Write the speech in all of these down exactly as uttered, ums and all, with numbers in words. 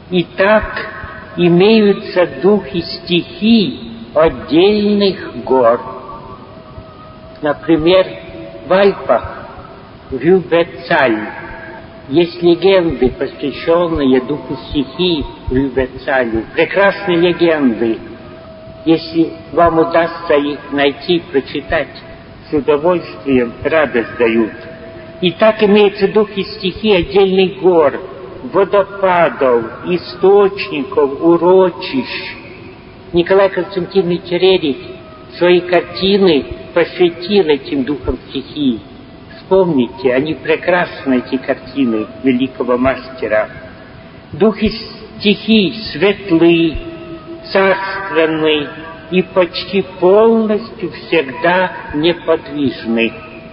Итак, имеются духи стихий отдельных гор. Например, в Альпах, в Рюбецаль, есть легенды, посвященные духу стихий Рюбецалю. Прекрасные легенды. Если вам удастся их найти, прочитать, с удовольствием радость дают. И так имеется духи стихий отдельных гор, водопадов, источников, урочищ. Николай Константинович Рерих свои картины посвятил этим духам стихий. Вспомните, они прекрасны, эти картины великого мастера. Духи стихий светлы, царственны и почти полностью всегда неподвижны.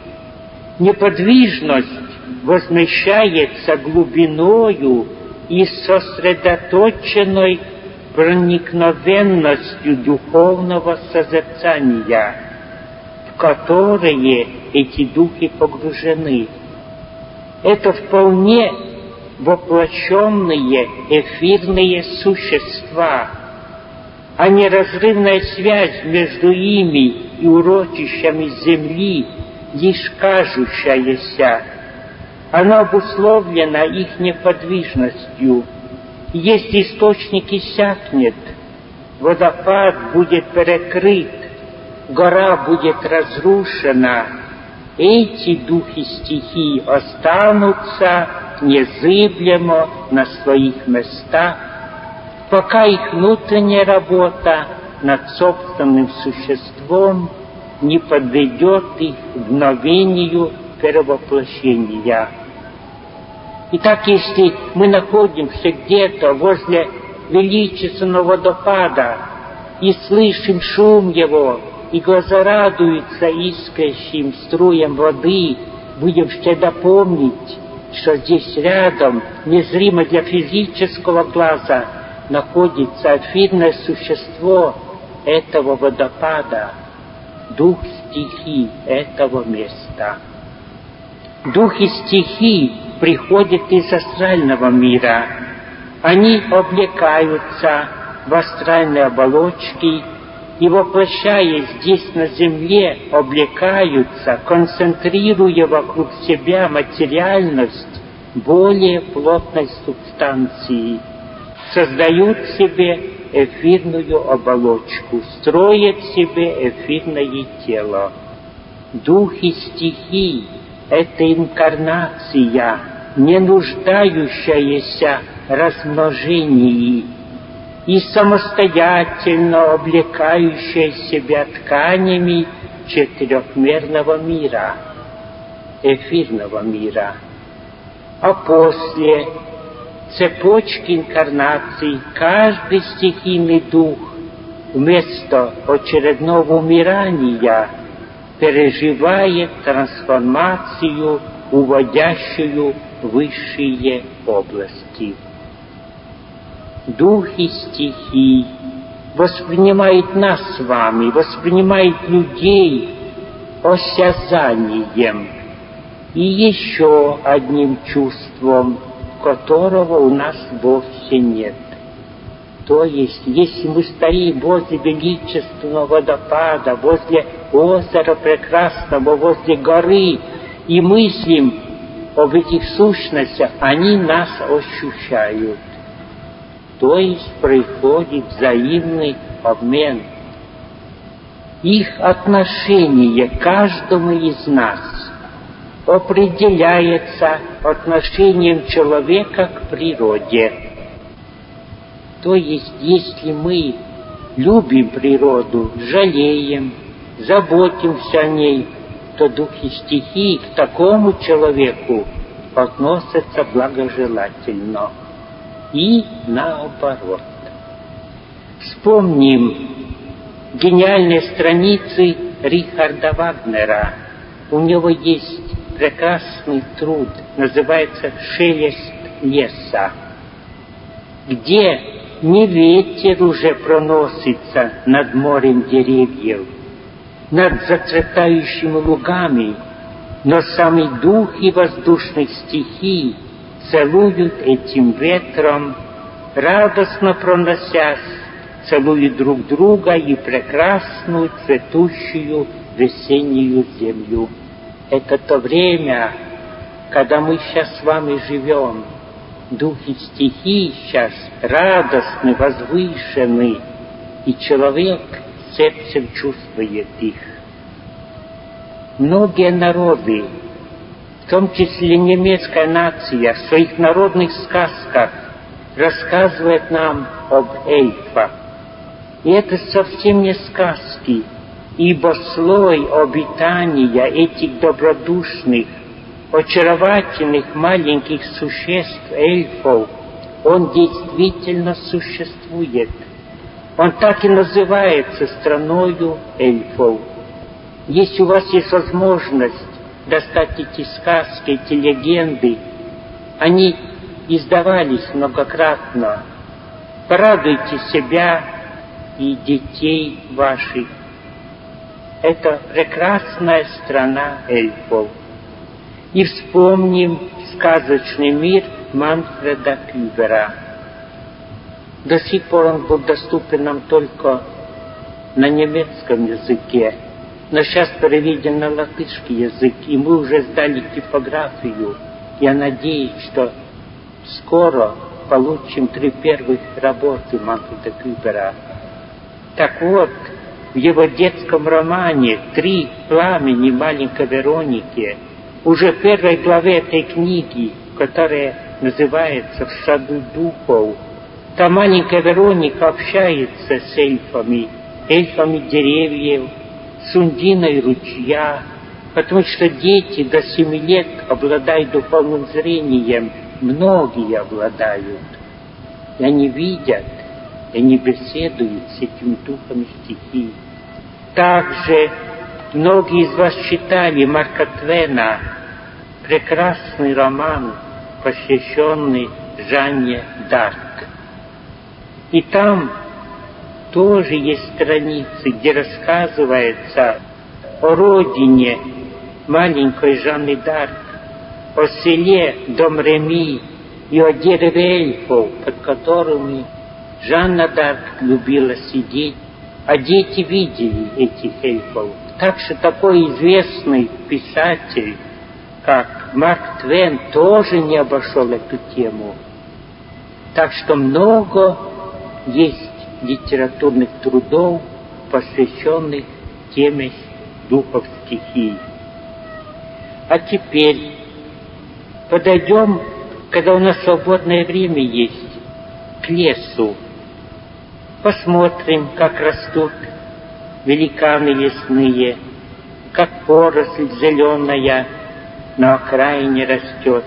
Неподвижность возмещается глубиною и сосредоточенной проникновенностью духовного созерцания, в которые эти духи погружены. Это вполне воплощенные эфирные существа, а неразрывная связь между ими и урочищами земли лишь кажущаяся. Она обусловлена их неподвижностью. Если источник иссякнет, водопад будет перекрыт, гора будет разрушена, эти духи стихий останутся незыблемо на своих местах, пока их внутренняя работа над собственным существом не подведет их к мгновению перевоплощения. Итак, если мы находимся где-то возле величественного водопада и слышим шум его, и глаза радуются искрящим струям воды, будем всегда помнить, что здесь рядом, незримо для физического глаза, находится эфирное существо этого водопада, дух стихий этого места. Духи стихий приходят из астрального мира. Они облекаются в астральные оболочки и, воплощаясь здесь на земле, облекаются, концентрируя вокруг себя материальность более плотной субстанции, создают себе эфирную оболочку, строят себе эфирное тело. Духи стихий — это инкарнация, не нуждающаяся в размножении и самостоятельно облекающая себя тканями четырехмерного мира, эфирного мира. А после цепочки инкарнаций каждый стихийный дух вместо очередного умирания переживает трансформацию, уводящую в высшие области. Духи стихий воспринимают нас с вами, воспринимают людей осязанием и еще одним чувством, которого у нас вовсе нет. То есть, если мы стоим возле величественного водопада, возле озера прекрасного, возле горы, и мыслим об этих сущностях, они нас ощущают. То есть, происходит взаимный обмен. Их отношение к каждому из нас определяется отношением человека к природе. То есть, если мы любим природу, жалеем, заботимся о ней, то духи стихий к такому человеку относятся благожелательно. И наоборот. Вспомним гениальные страницы Рихарда Вагнера. У него есть прекрасный труд, называется «Шелест леса», где не ветер уже проносится над морем деревьев, над зацветающими лугами, но сами духи воздушных стихий целуют этим ветром радостно проносясь, целуют друг друга и прекрасную цветущую весеннюю землю. Это то время, когда мы сейчас с вами живем. Духи стихий сейчас радостны, возвышены, и человек сердцем чувствует их. Многие народы, в том числе немецкая нация, в своих народных сказках рассказывает нам об эльфах. И это совсем не сказки, ибо слой обитания этих добродушных, очаровательных маленьких существ, эльфов, он действительно существует. Он так и называется страною эльфов. Если у вас есть возможность достать эти сказки, эти легенды, они издавались многократно. Порадуйте себя и детей ваших. Это прекрасная страна эльфов. И вспомним сказочный мир Манфреда Кюбера. До сих пор он был доступен нам только на немецком языке, но сейчас переведен на латышский язык, и мы уже сдали типографию. Я надеюсь, что скоро получим три первых работы Манфреда Кюбера. Так вот, в его детском романе «Три пламени маленькой Вероники», уже в первой главе этой книги, которая называется «В саду духов», та маленькая Вероника общается с эльфами, эльфами деревьев, с Ундиной ручья, потому что дети до семи лет обладают духовным зрением, многие обладают. И они видят, и они беседуют с этими духами стихий. Также многие из вас читали Марка Твена, прекрасный роман, посвященный Жанне д'Арк. И там тоже есть страницы, где рассказывается о родине маленькой Жанны д'Арк, о селе Домреми и о дереве эльфов, под которыми Жанна д'Арк любила сидеть, а дети видели этих эльфов. Так что такой известный писатель, как Марк Твен, тоже не обошел эту тему. Так что много есть литературных трудов, посвященных теме духов стихий. А теперь подойдем, когда у нас свободное время есть, к лесу. Посмотрим, как растут великаны лесные, как поросль зеленая на окраине растет.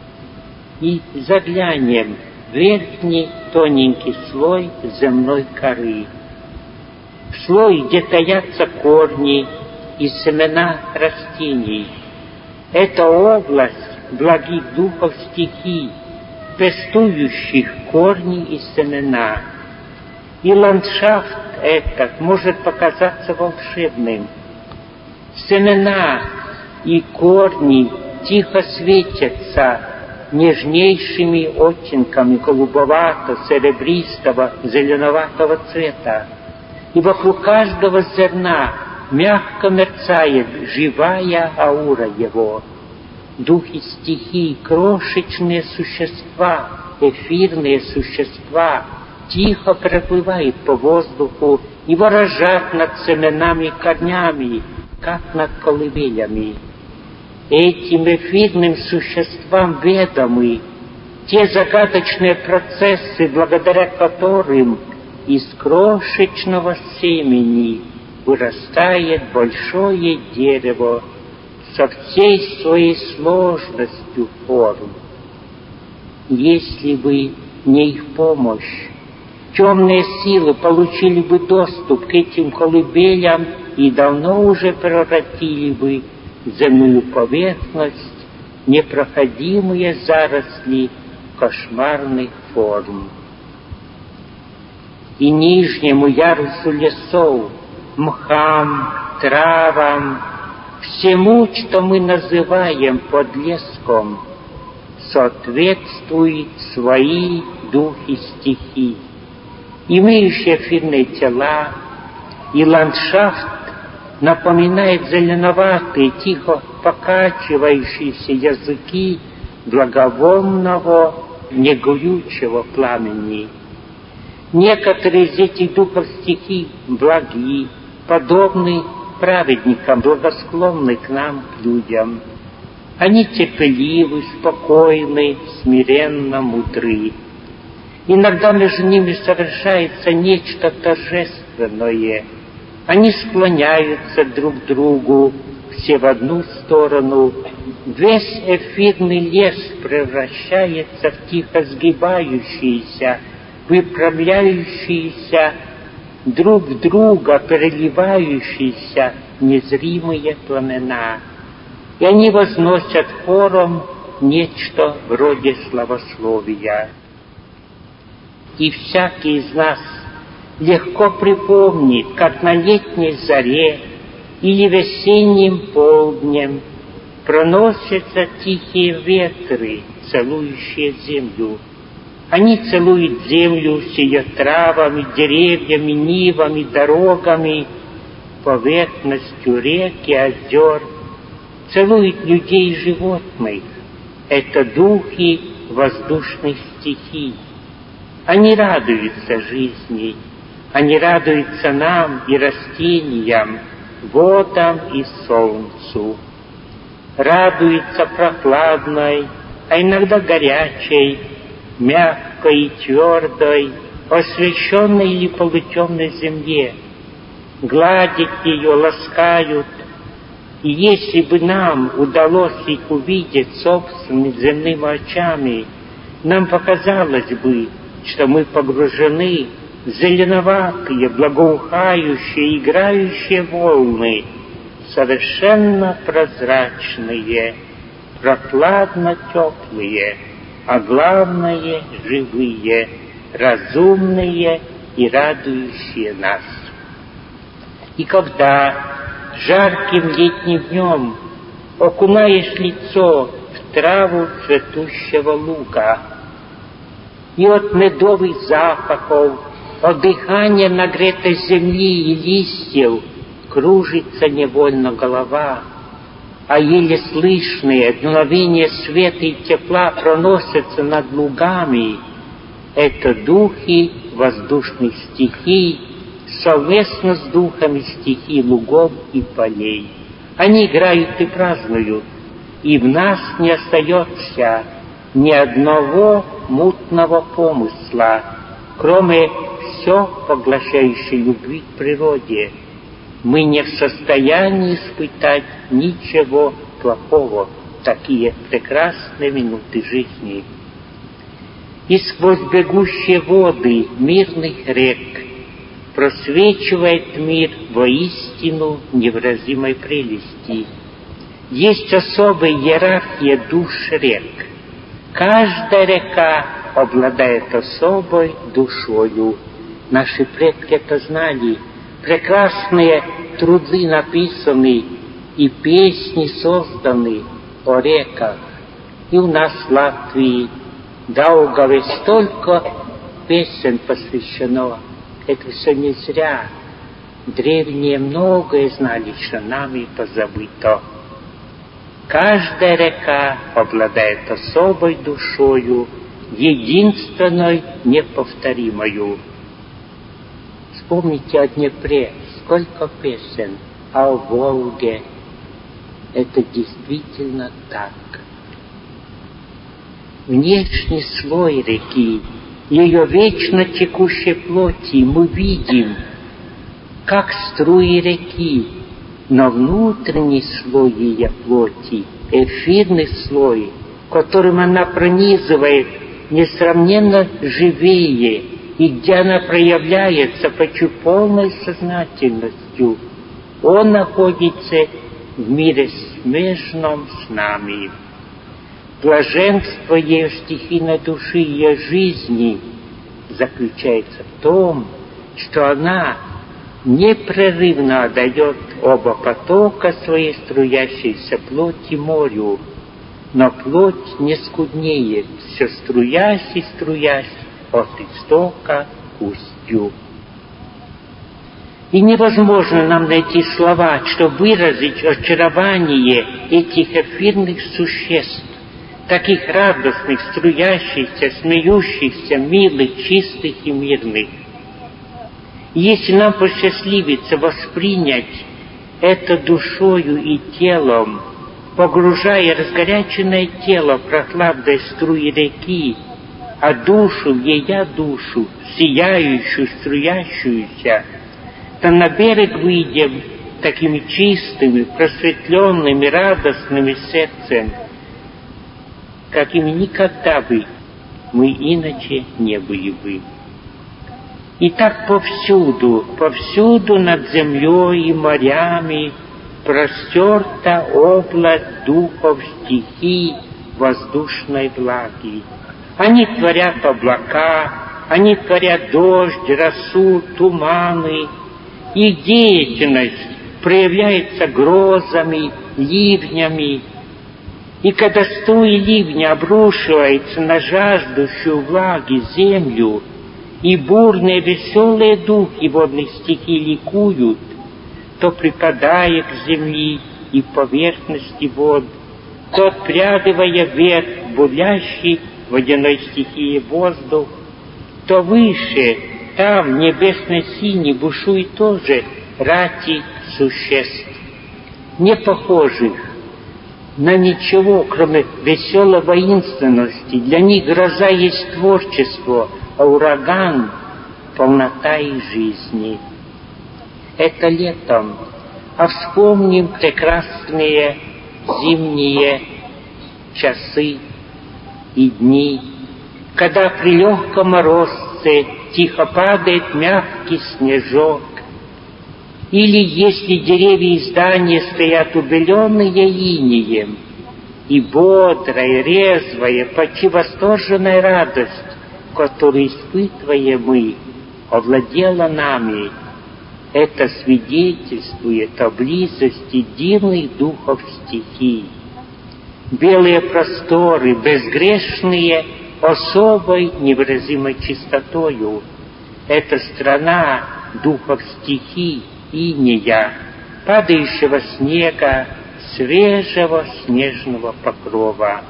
И заглянем в верхний тоненький слой земной коры, в слой, где таятся корни и семена растений. Это область благих духов стихий, пестующих корни и семена. И ландшафт этот может показаться волшебным. Семена и корни тихо светятся нежнейшими оттенками голубовато-серебристого, зеленоватого цвета. И вокруг каждого зерна мягко мерцает живая аура его. Духи стихий, крошечные существа, эфирные существа, тихо проплывают по воздуху и ворожат над семенами и корнями, как над колыбелями. Этим эфирным существам ведомы те загадочные процессы, благодаря которым из крошечного семени вырастает большое дерево со всей своей сложностью форм. Если бы не их помощь, темные силы получили бы доступ к этим колыбелям и давно уже превратили бы земную поверхность, непроходимые заросли кошмарных форм. И нижнему ярусу лесов, мхам, травам, всему, что мы называем подлеском, соответствуют свои духи стихий, имеющие эфирные тела, и ландшафт напоминает зеленоватые, тихо покачивающиеся языки благовонного, негорючего пламени. Некоторые из этих духов стихий благи, подобны праведникам, благосклонны к нам, к людям. Они терпеливы, спокойны, смиренно мудры. Иногда между ними совершается нечто торжественное. Они склоняются друг к другу, все в одну сторону. Весь эфирный лес превращается в тихо сгибающиеся, выправляющиеся друг в друга, переливающиеся незримые пламена. И они возносят хором нечто вроде славословия. И всякий из нас легко припомнит, как на летней заре или весенним полднем проносятся тихие ветры, целующие землю. Они целуют землю с ее травами, деревьями, нивами, дорогами, поверхностью рек и озер, целуют людей и животных. Это духи воздушных стихий. Они радуются жизни, они радуются нам и растениям, водам и солнцу. Радуются прохладной, а иногда горячей, мягкой и твердой, освещенной или полутемной земле. Гладят ее, ласкают. И если бы нам удалось их увидеть собственными земными очами, нам показалось бы, что мы погружены в зеленоватые, благоухающие, играющие волны, совершенно прозрачные, прохладно-теплые, а главное — живые, разумные и радующие нас. И когда жарким летним днем окунаешь лицо в траву цветущего луга, и от медовых запахов, от дыхания нагретой земли и листьев кружится невольно голова, а еле слышные дуновения света и тепла проносятся над лугами. Это духи воздушных стихий совместно с духами стихий лугов и полей. Они играют и празднуют, и в нас не остается ни одного мутного помысла, кроме все поглощающей любви к природе. Мы не в состоянии испытать ничего плохого в такие прекрасные минуты жизни. И сквозь бегущие воды мирных рек просвечивает мир воистину невыразимой прелести. Есть особая иерархия душ рек. Каждая река обладает особой душою. Наши предки это знали. Прекрасные труды написаны и песни созданы о реках. И у нас в Латвии, Даугаве, столько песен посвящено. Это все не зря. Древние многое знали, что нами позабыто. Каждая река обладает особой душою, единственной, неповторимою. Вспомните о Днепре, сколько песен, а о Волге. Это действительно так. Внешний слой реки, ее вечно текущей плоти мы видим, как струи реки, но внутренний слой ее плоти, эфирный слой, которым она пронизывает, несравненно живее, и где она проявляется почти полной сознательностью, он находится в мире смежном с нами. Блаженство ее стихийной души, ее жизни заключается в том, что она непрерывно отдает оба потока своей струящейся плоти морю, но плоть не скуднеет, все струясь и струясь, от истока к устью. И невозможно нам найти слова, чтобы выразить очарование этих эфирных существ, таких радостных, струящихся, смеющихся, милых, чистых и мирных. И если нам посчастливится воспринять это душою и телом, погружая разгоряченное тело в прохладной струи реки, а душу в ее душу, сияющую, струящуюся, то на берег выйдем такими чистыми, просветленными, радостными сердцем, какими никогда бы мы иначе не были бы. И так повсюду, повсюду над землей и морями простерта область духов стихий воздушной влаги. Они творят облака, они творят дождь, росу, туманы. Их деятельность проявляется грозами, ливнями. И когда струи ливня обрушиваются на жаждущую влаги землю, и бурные веселые духи водных стихий ликуют, то, припадая к земли и поверхности вод, то, отпрядывая вверх бурлящий водяной стихии воздух, то выше, там, в небесной синей, бушует тоже рати существ, не похожих на ничего, кроме веселой воинственности. Для них гроза есть творчество, а ураган — полнота их жизни. Это летом, а вспомним прекрасные зимние часы и дни, когда при легком морозце тихо падает мягкий снежок, или если деревья и здания стоят убеленные инеем, и бодрая, резвая, почти восторженная радость, которую испытываем мы, овладела нами, это свидетельствует о близости дивных духов стихий. Белые просторы, безгрешные, особой невыразимой чистотою, это страна духов стихий, инея, падающего снега, свежего снежного покрова.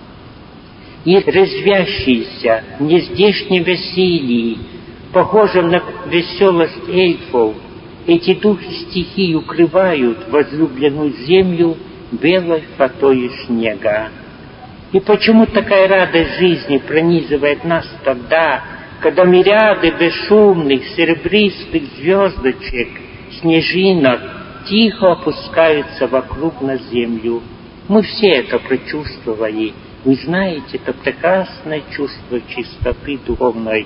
И резвящиеся в нездешнем веселье, похожем на веселость эльфов, эти духи стихий укрывают возлюбленную землю белой фатою снега. И почему такая радость жизни пронизывает нас тогда, когда мириады бесшумных серебристых звездочек, снежинок тихо опускаются вокруг на землю? Мы все это прочувствовали. Вы знаете, это прекрасное чувство чистоты духовной.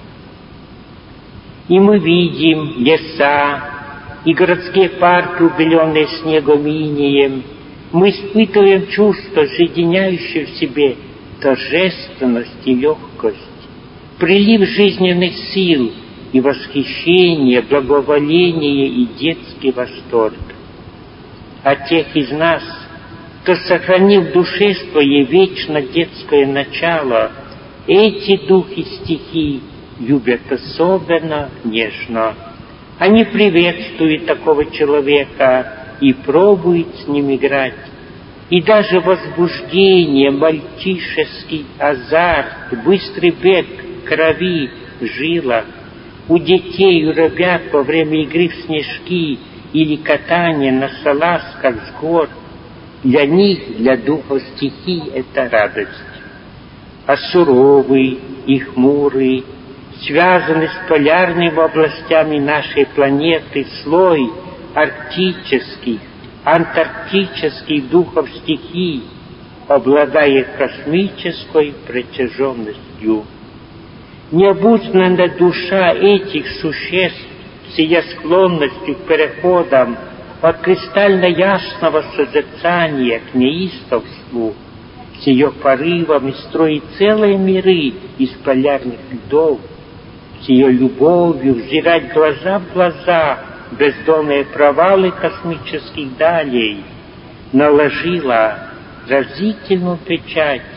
И мы видим леса и городские парки, убеленные снегом и инеем. Мы испытываем чувство, соединяющее в себе торжественность и легкость, прилив жизненных сил и восхищение, благоволение и детский восторг. А тех из нас, кто сохранил в душе своей вечно детское начало, эти духи стихий любят особенно нежно. Они приветствуют такого человека и пробуют с ним играть. И даже возбуждение, мальчишеский азарт, быстрый бег крови в жилах у детей, у ребят во время игры в снежки или катания на салазках с гор, для них, для духов стихий, это радость. А суровый и хмурый, связанный с полярными областями нашей планеты слой арктических, антарктических духов стихий обладает космической протяженностью. Необузданная душа этих существ с ее склонностью к переходам от кристально ясного созерцания к неистовству, с ее порывами строит целые миры из полярных льдов, с ее любовью взирать глаза в глаза бездонные провалы космических далей, наложила разительную печать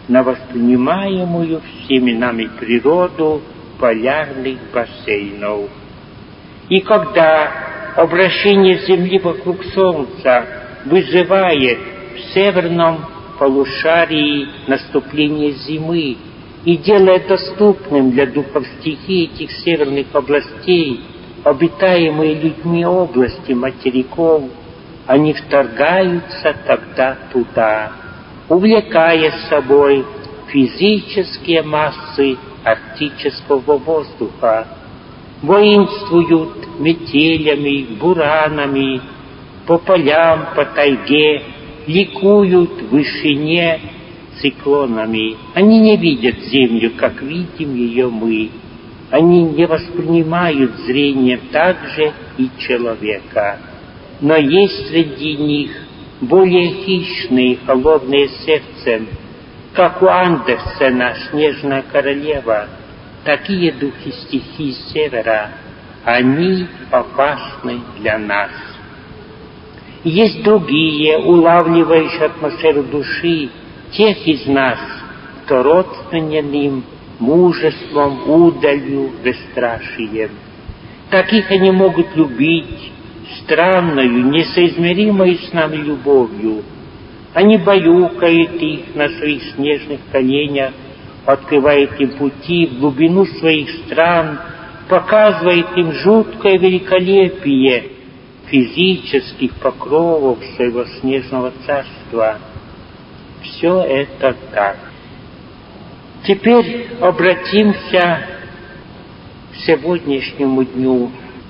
на воспринимаемую всеми нами природу полярных бассейнов. И когда обращение Земли вокруг Солнца вызывает в северном полушарии наступление зимы и делает доступным для духов стихий этих северных областей обитаемые людьми области материков, они вторгаются тогда туда, увлекая с собой физические массы арктического воздуха, воинствуют метелями, буранами, по полям, по тайге, ликуют в вышине циклонами. Они не видят Землю, как видим ее мы. Они не воспринимают зрением также и человека. Но есть среди них более хищные и холодные сердцем, как у Андерсена «Снежная королева». Такие духи стихий севера, они опасны для нас. Есть другие, улавливающие атмосферу души, тех из нас, кто родственен им мужеством, удалью, бесстрашием. Таких они могут любить странною, несоизмеримой с нами любовью. Они баюкают их на своих снежных коленях, открывает им пути в глубину своих стран, показывает им жуткое великолепие физических покровов своего снежного царства. Все это так. Теперь обратимся к сегодняшнему дню.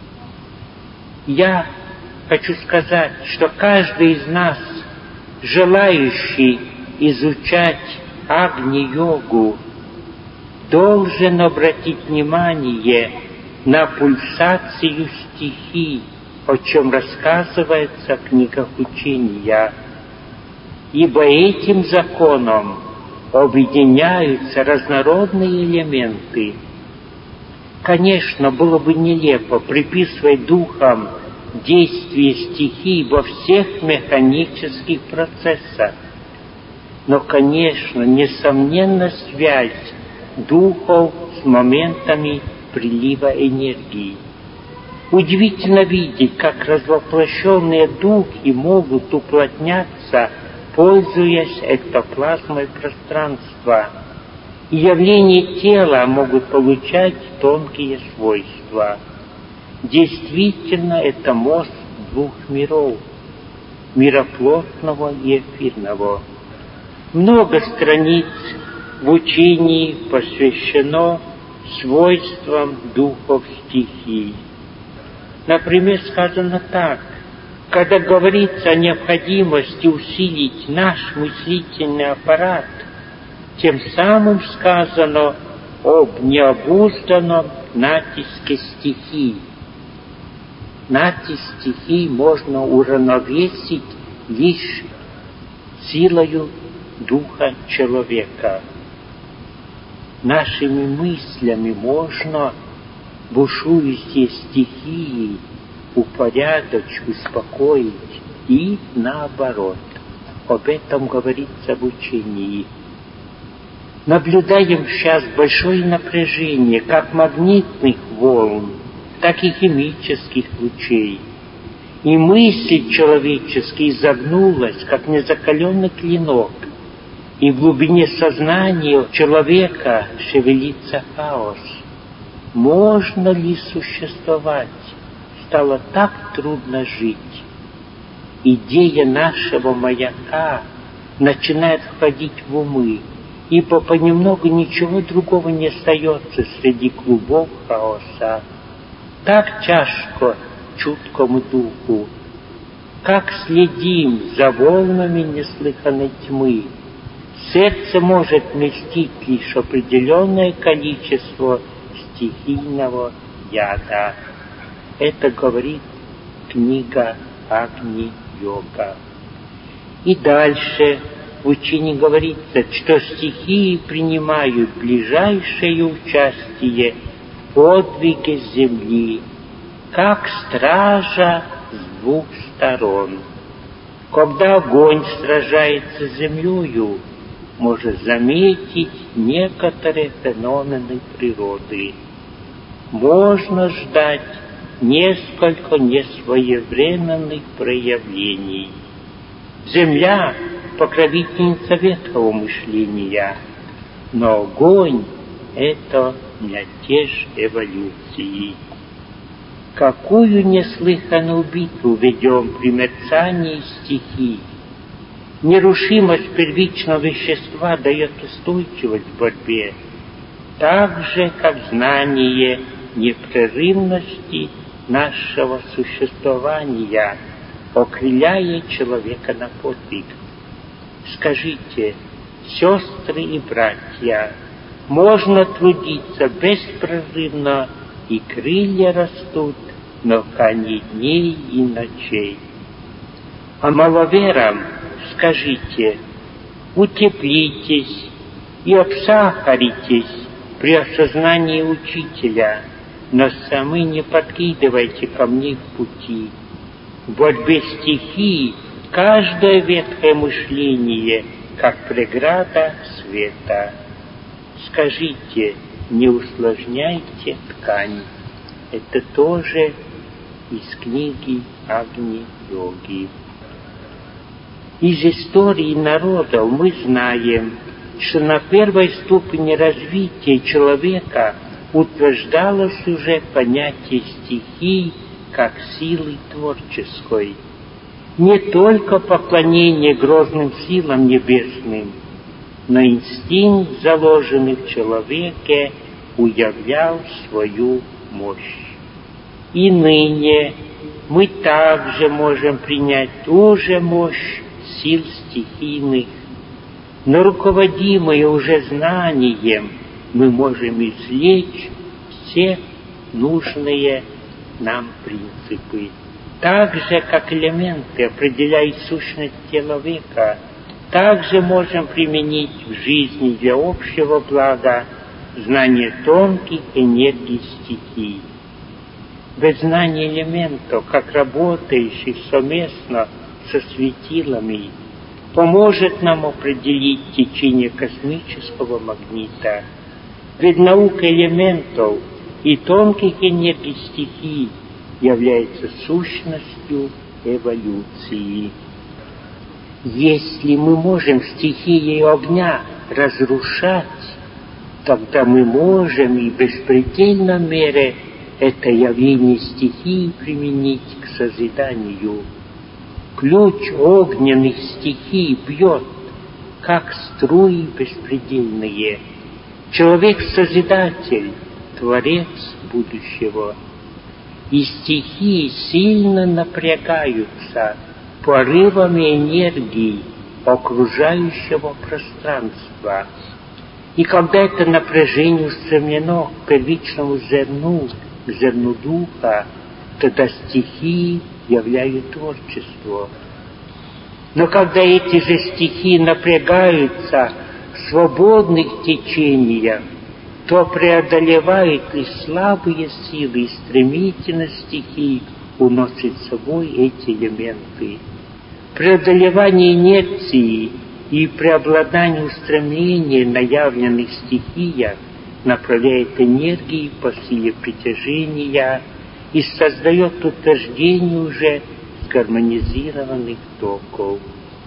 Я хочу сказать, что каждый из нас, желающий изучать Агни-йогу, должен обратить внимание на пульсацию стихий, о чем рассказывается в книгах учения. Ибо этим законом объединяются разнородные элементы. Конечно, было бы нелепо приписывать духам действие стихий во всех механических процессах. Но, конечно, несомненна связь духов с моментами прилива энергии. Удивительно видеть, как развоплощенные духи могут уплотняться, пользуясь эктоплазмой пространства, и явления тела могут получать тонкие свойства. Действительно, это мост двух миров, мира плотного и эфирного. Много страниц в учении посвящено свойствам духов стихий. Например, сказано так: когда говорится о необходимости усилить наш мыслительный аппарат, тем самым сказано об необузданном натиске стихий. Натиск стихий можно уравновесить лишь силою духа человека. Нашими мыслями можно бушующие стихии упорядочить, успокоить и наоборот. Об этом говорится в учении. Наблюдаем сейчас большое напряжение как магнитных волн, так и химических лучей. И мысль человеческая изогнулась, как незакаленный клинок, и в глубине сознания человека шевелится хаос. Можно ли существовать? Стало так трудно жить. Идея нашего маяка начинает входить в умы, ибо понемногу ничего другого не остается среди клубов хаоса. Так тяжко чуткому духу, как следим за волнами неслыханной тьмы. Сердце может вместить лишь определенное количество стихийного яда. Это говорит книга Агни-йога. И дальше в учении говорится, что стихии принимают ближайшее участие в подвиге земли, как стража с двух сторон. Когда огонь сражается с землею, может заметить некоторые феномены природы. Можно ждать несколько несвоевременных проявлений. Земля — покровительница ветхого мышления, но огонь — это мятеж эволюции. Какую неслыханную битву ведем при мерцании стихий! Нерушимость первичного вещества дает устойчивость в борьбе, так же, как знание непрерывности нашего существования окрыляет человека на подвиг. Скажите, сестры и братья, можно трудиться беспрерывно, и крылья растут, но конец дней и ночей. А маловерам скажите, утеплитесь и обсахаритесь при осознании учителя, но сами не подкидывайте камней в пути. В борьбе стихий каждое ветхое мышление, как преграда света. Скажите, не усложняйте ткань. Это тоже из книги Агни-йоги. Из истории народов мы знаем, что на первой ступени развития человека утверждалось уже понятие стихий как силы творческой. Не только поклонение грозным силам небесным, но инстинкт, заложенный в человеке, уявлял свою мощь. И ныне мы также можем принять ту же мощь сил стихийных, но руководимые уже знанием мы можем извлечь все нужные нам принципы. Так же, как элементы определяют сущность человека, также можем применить в жизни для общего блага знание тонких энергий стихий. Без знания элементов, как работающих совместно со светилами, поможет нам определить течение космического магнита. Ведь наука элементов и тонких энергий стихий является сущностью эволюции. Если мы можем стихией огня разрушать, тогда мы можем и в беспредельной мере это явление стихии применить к созиданию. Ключ огненных стихий бьет, как струи беспредельные. Человек-созидатель, творец будущего. И стихии сильно напрягаются порывами энергии окружающего пространства. И когда это напряжение устремлено к первичному зерну, к зерну духа, тогда стихии являют творчество. Но когда эти же стихии напрягаются в свободных течениях, то преодолевают и слабые силы, и стремительность стихий уносит с собой эти элементы. Преодолевание инерции и преобладание устремления на явленных стихиях направляет энергии по силе притяжения и создает утверждение уже гармонизированных токов.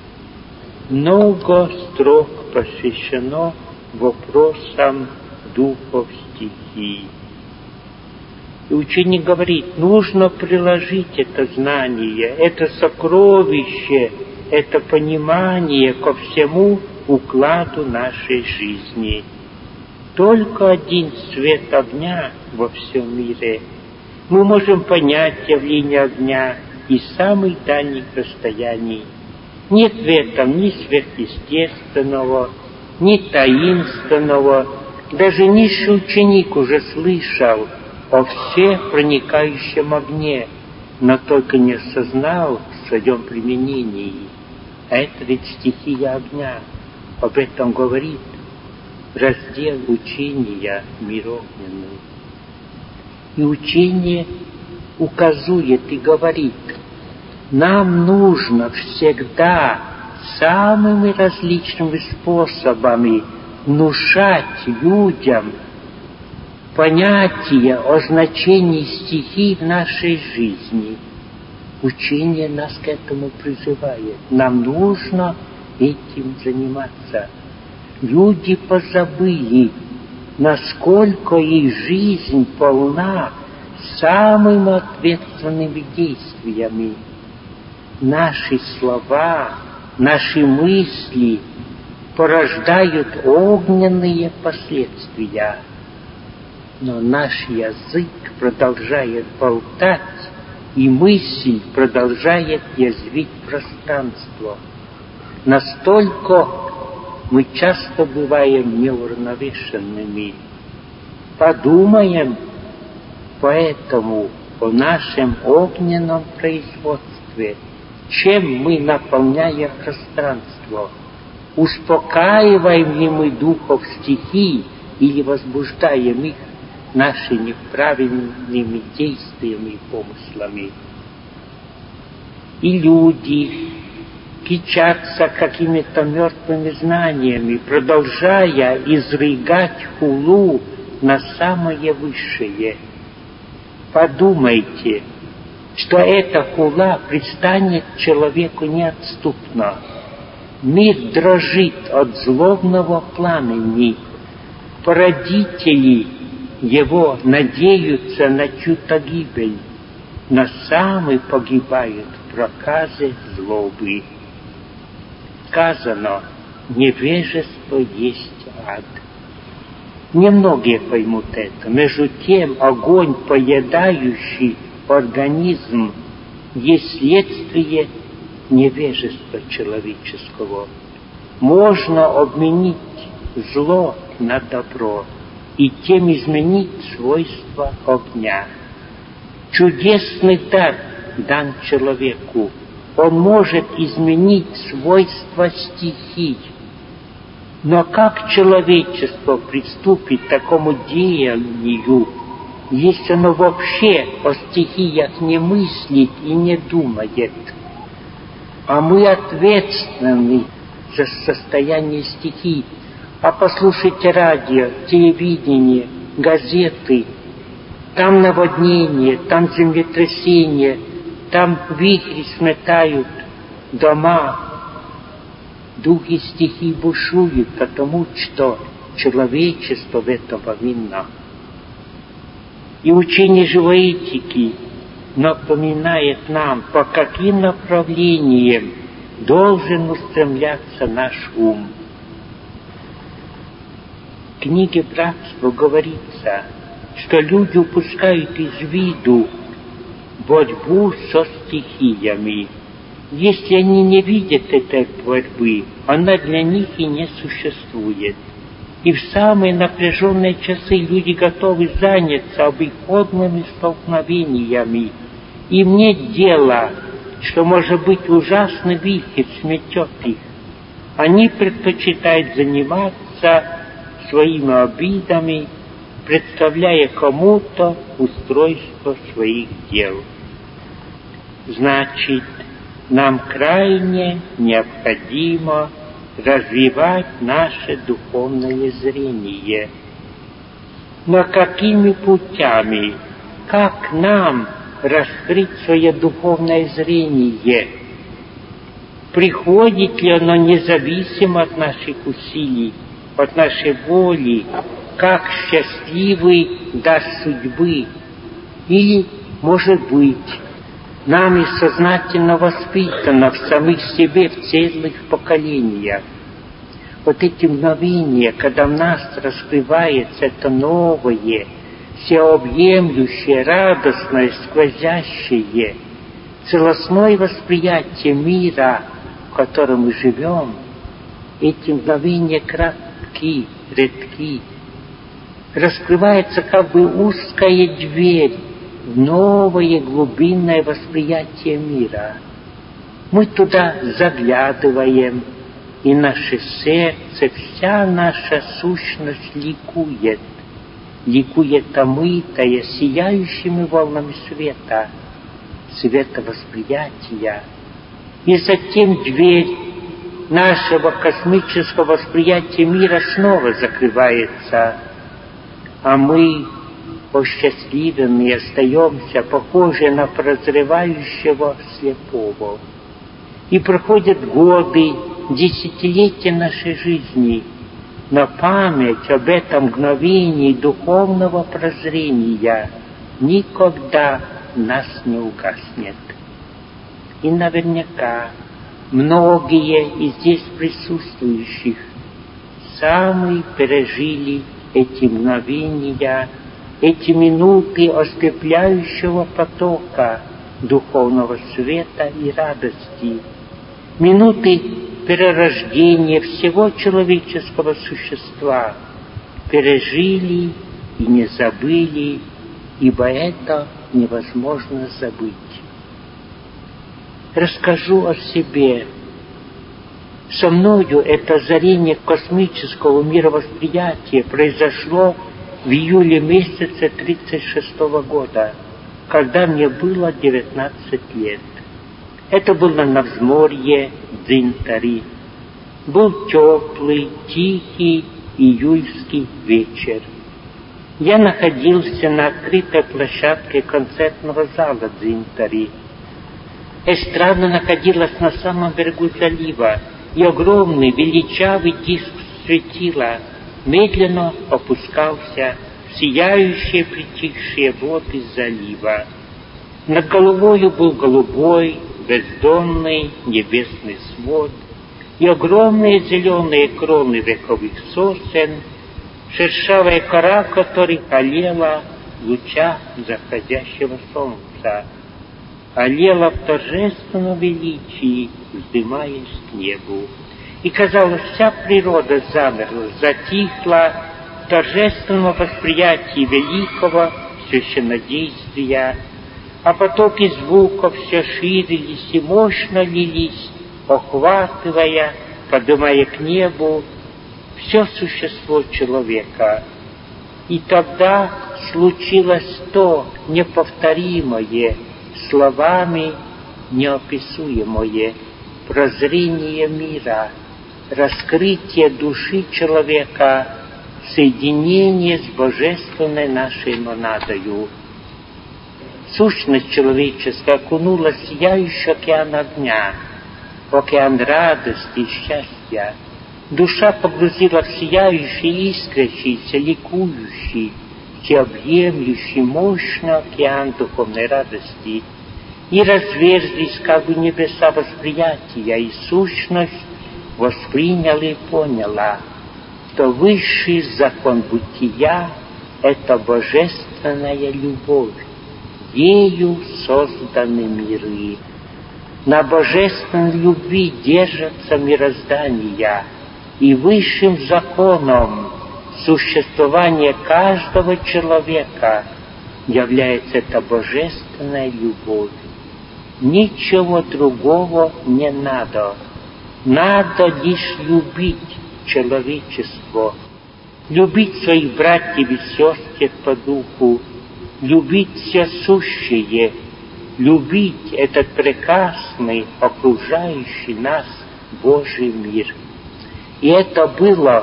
Много строк посвящено вопросам духов стихий. И ученик говорит, нужно приложить это знание, это сокровище, это понимание ко всему укладу нашей жизни. Только один свет огня во всем мире. Мы можем понять явление огня из самых дальних расстояний. Нет в этом ни сверхъестественного, ни таинственного. Даже низший ученик уже слышал о всепроникающем огне, но только не осознал в своем применении. А это ведь стихия огня. Об этом говорит раздел учения «Мир огненный». И учение указывает и говорит, нам нужно всегда самыми различными способами внушать людям понятие о значении стихий в нашей жизни. Учение нас к этому призывает. Нам нужно этим заниматься. Люди позабыли, насколько их жизнь полна самыми ответственными действиями. Наши слова, наши мысли порождают огненные последствия. Но наш язык продолжает болтать, и мысль продолжает язвить пространство. Настолько мы часто бываем неуравновешенными. Подумаем поэтому о нашем огненном производстве, чем мы наполняем пространство. Успокаиваем ли мы духов стихий или возбуждаем их нашими неправильными действиями и помыслами? И люди кичатся какими-то мертвыми знаниями, продолжая изрыгать хулу на самое высшее. Подумайте, что эта хула предстанет человеку неотступно. Мир дрожит от злобного пламени. Породители его надеются на чью-то гибель, но сами погибают в проказе злобы. Сказано, невежество есть ад. Немногие поймут это. Между тем, огонь, поедающий организм, есть следствие невежества человеческого. Можно обменить зло на добро и тем изменить свойства огня. Чудесный дар дан человеку. Он может изменить свойства стихий. Но как человечество приступит к такому деянию, если оно вообще о стихиях не мыслит и не думает? А мы ответственны за состояние стихий. А послушайте радио, телевидение, газеты. Там наводнение, там землетрясение, там вихри сметают дома. Духи стихий бушуют, потому что человечество в этом повинно. И учение живой этики напоминает нам, по каким направлениям должен устремляться наш ум. В книге «Братство» говорится, что люди упускают из виду борьбу со стихиями. Если они не видят этой борьбы, она для них и не существует. И в самые напряженные часы люди готовы заняться обиходными столкновениями. Им нет дела, что, может быть, ужасный вихрь сметет их. Они предпочитают заниматься своими обидами, представляя кому-то устройство своих дел. Значит, нам крайне необходимо развивать наше духовное зрение. Но какими путями? Как нам раскрыть свое духовное зрение? Приходит ли оно независимо от наших усилий, от нашей воли, как счастливый дар судьбы? Или, может быть, нами сознательно воспитано в самих себе в целых поколениях? Вот эти мгновения, когда в нас раскрывается это новое, всеобъемлющее, радостное, сквозящее, целостное восприятие мира, в котором мы живем, эти мгновения кратки, редки. Раскрывается как бы узкая дверь в новое глубинное восприятие мира. Мы туда заглядываем, и наше сердце, вся наша сущность ликует, ликует омытая сияющими волнами света, света восприятия. И затем дверь нашего космического восприятия мира снова закрывается, а мы, осчастливленные, остаемся похожи на прозревающего слепого. И проходят годы, десятилетия нашей жизни, но память об этом мгновении духовного прозрения никогда в нас не угаснет. И наверняка многие из здесь присутствующих сами пережили эти мгновения, эти минуты ослепляющего потока духовного света и радости, минуты перерождения всего человеческого существа, пережили и не забыли, ибо это невозможно забыть. Расскажу о себе. Со мною это озарение космического мировосприятия произошло в июле месяце тридцать шестого года, когда мне было девятнадцать лет. Это было на взморье Дзинтари. Был теплый, тихий июльский вечер. Я находился на открытой площадке концертного зала Дзинтари. Эстрада находилась на самом берегу залива, и огромный величавый диск светила медленно опускался в сияющие притихшие воды залива. Над головою был голубой, бездонный небесный свод и огромные зеленые кроны вековых сосен, шершавая кора которых олела в лучах заходящего солнца, олела в торжественном величии, вздымаясь к небу. И, казалось, вся природа замерла, затихла в торжественном восприятии великого священнодействия, а потоки звуков все ширились и мощно лились, охватывая, поднимая к небу все существо человека. И тогда случилось то неповторимое, словами неописуемое прозрение мира, раскрытие души человека, соединение с божественной нашей монадою. Сущность человеческая окунулась в сияющий океан огня, океан радости и счастья. Душа погрузила в сияющий, искрящийся, ликующий, всеобъемлющий, мощный океан духовной радости, и разверзлись как бы небеса восприятия, и сущность восприняла и поняла, что высший закон бытия — это божественная любовь, ею созданы миры. На божественной любви держатся мироздания, и высшим законом существования каждого человека является эта божественная любовь. Ничего другого не надо. Надо лишь любить человечество, любить своих братьев и сестер по духу, любить все сущее, любить этот прекрасный, окружающий нас Божий мир. И это было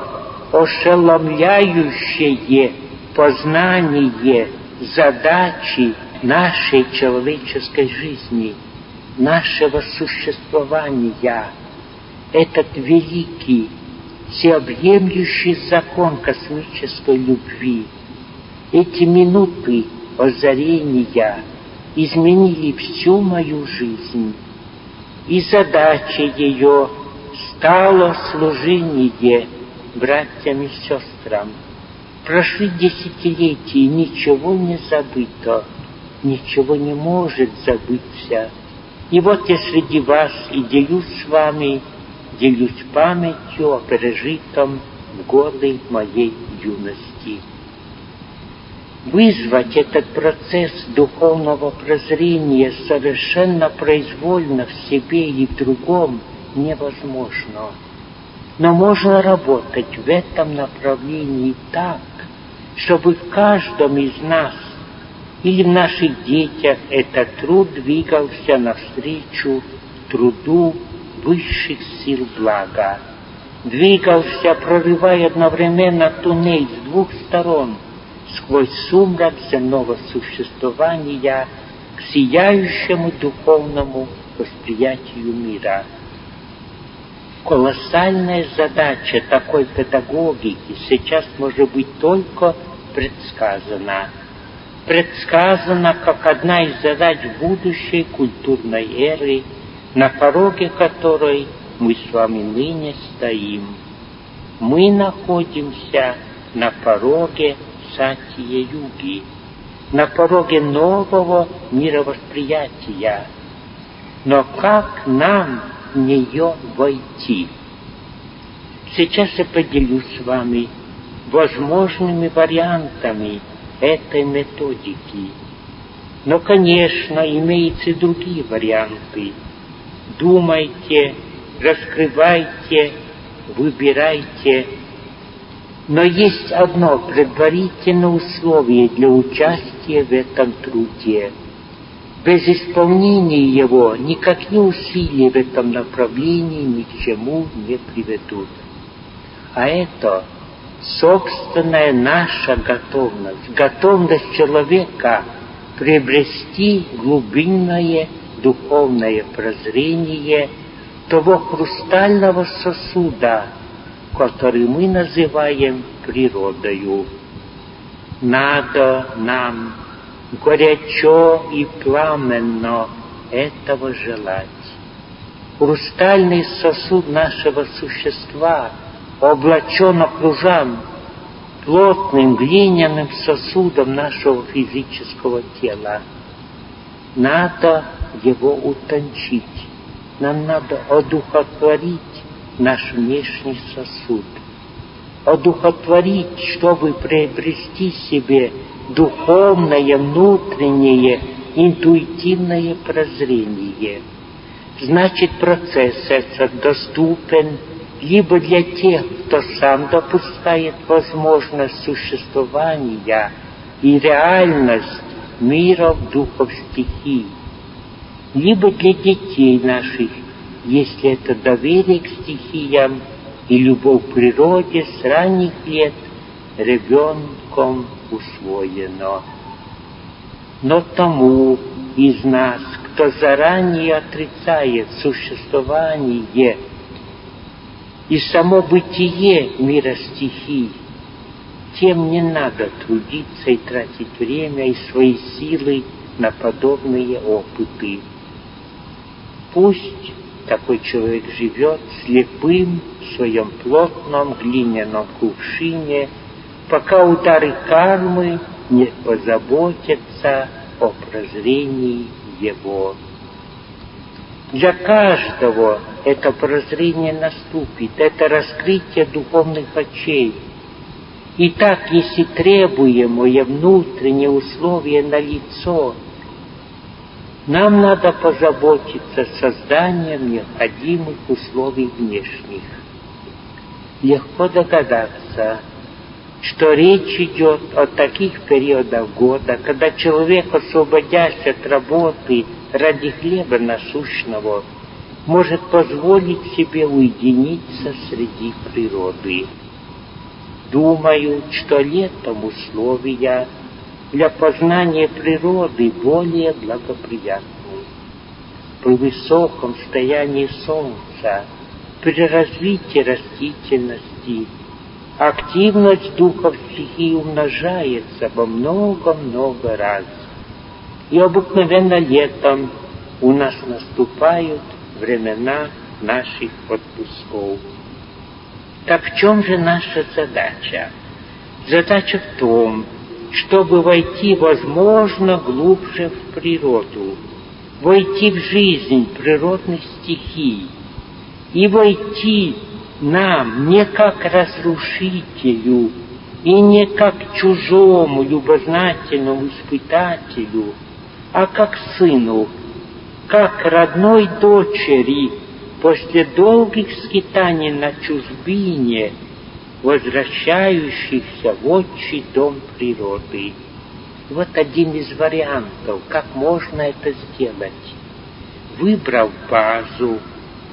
ошеломляющее познание задачи нашей человеческой жизни, нашего существования. Этот великий, всеобъемлющий закон космической любви. Эти минуты озарения изменили всю мою жизнь, и задачей ее стало служение братьям и сестрам. Прошли десятилетия, и ничего не забыто, ничего не может забыться. И вот я среди вас и делюсь с вами, делюсь памятью о пережитом в годы моей юности. Вызвать этот процесс духовного прозрения совершенно произвольно в себе и в другом невозможно. Но можно работать в этом направлении так, чтобы в каждом из нас или в наших детях этот труд двигался навстречу труду высших сил блага. Двигался, прорывая одновременно туннель с двух сторон сквозь сумрак земного существования к сияющему духовному восприятию мира. Колоссальная задача такой педагогики сейчас может быть только предсказана. Предсказана как одна из задач будущей культурной эры, на пороге которой мы с вами ныне стоим. Мы находимся на пороге Сатья-юги, на пороге нового мировосприятия. Но как нам в нее войти? Сейчас я поделюсь с вами возможными вариантами этой методики. Но, конечно, имеются и другие варианты. Думайте, раскрывайте, выбирайте. Но есть одно предварительное условие для участия в этом труде. Без исполнения его никакие усилия в этом направлении ни к чему не приведут. А это собственная наша готовность, готовность человека приобрести глубинное духовное прозрение того хрустального сосуда, который мы называем природою. Надо нам горячо и пламенно этого желать. Хрустальный сосуд нашего существа облачен, окружен плотным глиняным сосудом нашего физического тела. Надо его утончить. Нам надо одухотворить наш внешний сосуд. Одухотворить, чтобы приобрести себе духовное, внутреннее, интуитивное прозрение. Значит, процесс этот доступен либо для тех, кто сам допускает возможность существования и реальность миров духов стихий, либо для детей наших, если это доверие к стихиям и любовь к природе с ранних лет ребенком усвоено. Но тому из нас, кто заранее отрицает существование и само бытие мира стихий, тем не надо трудиться и тратить время и свои силы на подобные опыты. Пусть такой человек живет слепым в своем плотном глиняном кувшине, пока удары кармы не позаботятся о прозрении его. Для каждого это прозрение наступит, это раскрытие духовных очей. Итак, если требуемое внутреннее условие налицо, нам надо позаботиться созданием необходимых условий внешних. Легко догадаться, что речь идет о таких периодах года, когда человек, освободясь от работы ради хлеба насущного, может позволить себе уединиться среди природы. Думаю, что летом условия для познания природы более благоприятны. При высоком стоянии солнца, при развитии растительности, активность духов стихий умножается во много-много раз. И обыкновенно летом у нас наступают времена наших отпусков. Так в чем же наша задача? Задача в том, чтобы войти, возможно, глубже в природу, войти в жизнь природных стихий и войти нам не как разрушителю и не как чужому любознательному испытателю, а как сыну, как родной дочери после долгих скитаний на чужбине, возвращающихся в отчий дом природы. Вот один из вариантов, как можно это сделать. Выбрав базу,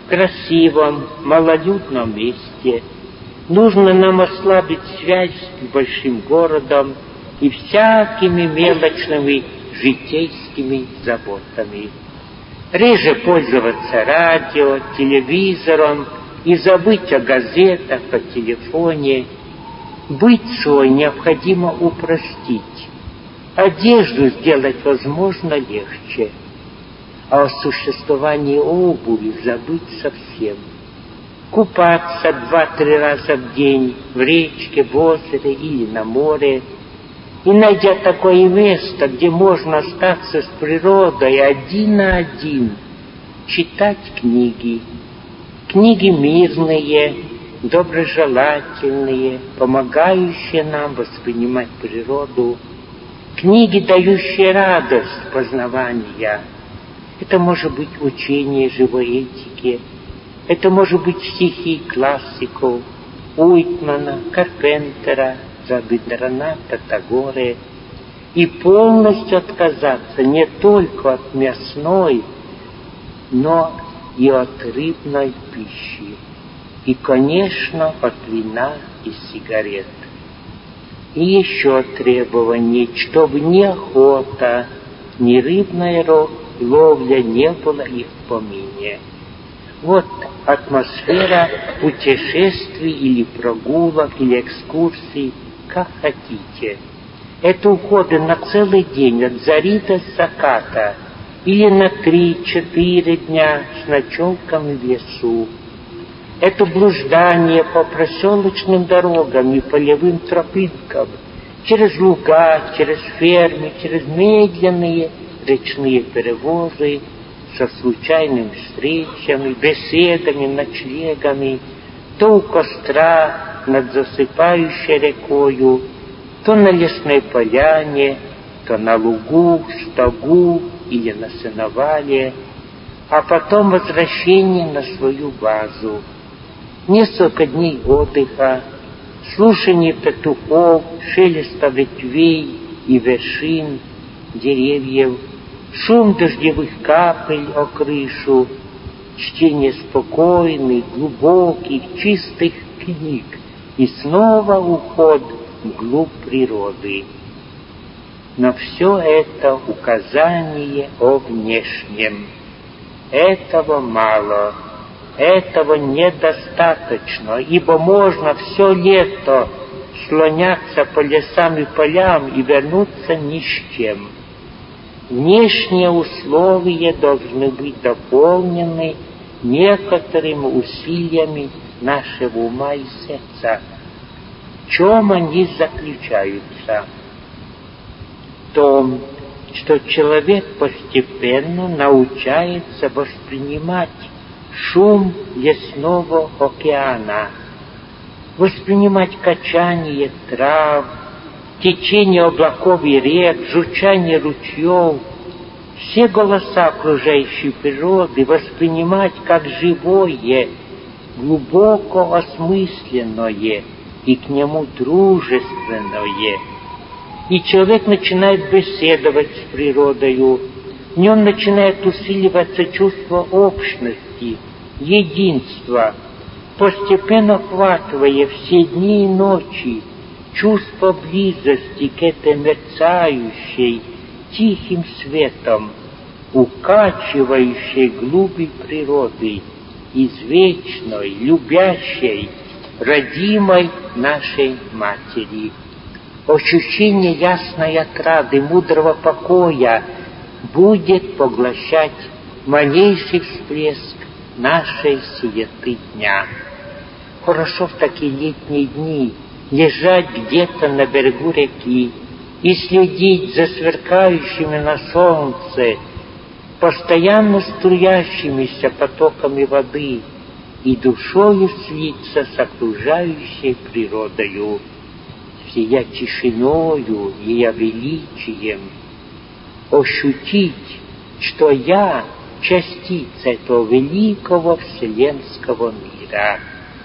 в красивом, малолюдном месте. Нужно нам ослабить связь с большим городом и всякими мелочными житейскими заботами. Реже пользоваться радио, телевизором и забыть о газетах, о телефоне. Быть свой необходимо упростить. Одежду сделать возможно легче, а о существовании обуви забыть совсем. Купаться два-три раза в день в речке, в озере или на море, и, найдя такое место, где можно остаться с природой один на один, читать книги. Книги мирные, доброжелательные, помогающие нам воспринимать природу. Книги, дающие радость познавания. Это может быть учение живой этике, это может быть стихи классиков Уитмана, Карпентера, Рабиндраната Тагоре, и полностью отказаться не только от мясной, но и от рыбной пищи, и, конечно, от вина и сигарет. И еще требование, чтобы ни охота, ни рыбная ловля не было и в помине. Вот атмосфера путешествий или прогулок, или экскурсий, как хотите. Это уходы на целый день, от зари до заката, или на три-четыре дня с ночевками в лесу. Это блуждание по проселочным дорогам и полевым тропинкам, через луга, через фермы, через медленные речные перевозы, со случайными встречами, беседами, ночлегами, то у костра над засыпающей рекою, то на лесной поляне, то на лугу, стогу или на сеновале, а потом возвращение на свою базу. Несколько дней отдыха, слушание петухов, шелеста ветвей и вершин деревьев, шум дождевых капель о крышу, чтение спокойных, глубоких, чистых книг и снова уход вглубь природы. Но все это указание о внешнем. Этого мало, этого недостаточно, ибо можно все лето слоняться по лесам и полям и вернуться ни с чем. Внешние условия должны быть дополнены некоторыми усилиями нашего ума и сердца. В чем они заключаются? В том, что человек постепенно научается воспринимать шум лесного океана, воспринимать качание трав, течение облаков и рек, журчание ручьев, все голоса окружающей природы воспринимать как живое, глубоко осмысленное и к нему дружественное. И человек начинает беседовать с природою, в нем начинает усиливаться чувство общности, единства, постепенно охватывая все дни и ночи чувство близости к этой мерцающей, тихим светом, укачивающей глуби природы, извечной, любящей, родимой нашей Матери. Ощущение ясной отрады, мудрого покоя будет поглощать малейший всплеск нашей суеты дня. Хорошо в такие летние дни лежать где-то на берегу реки и следить за сверкающими на солнце, постоянно струящимися потоками воды и душою слиться с окружающей природою, с ее тишиною, ее величием, ощутить, что я частица этого великого вселенского мира.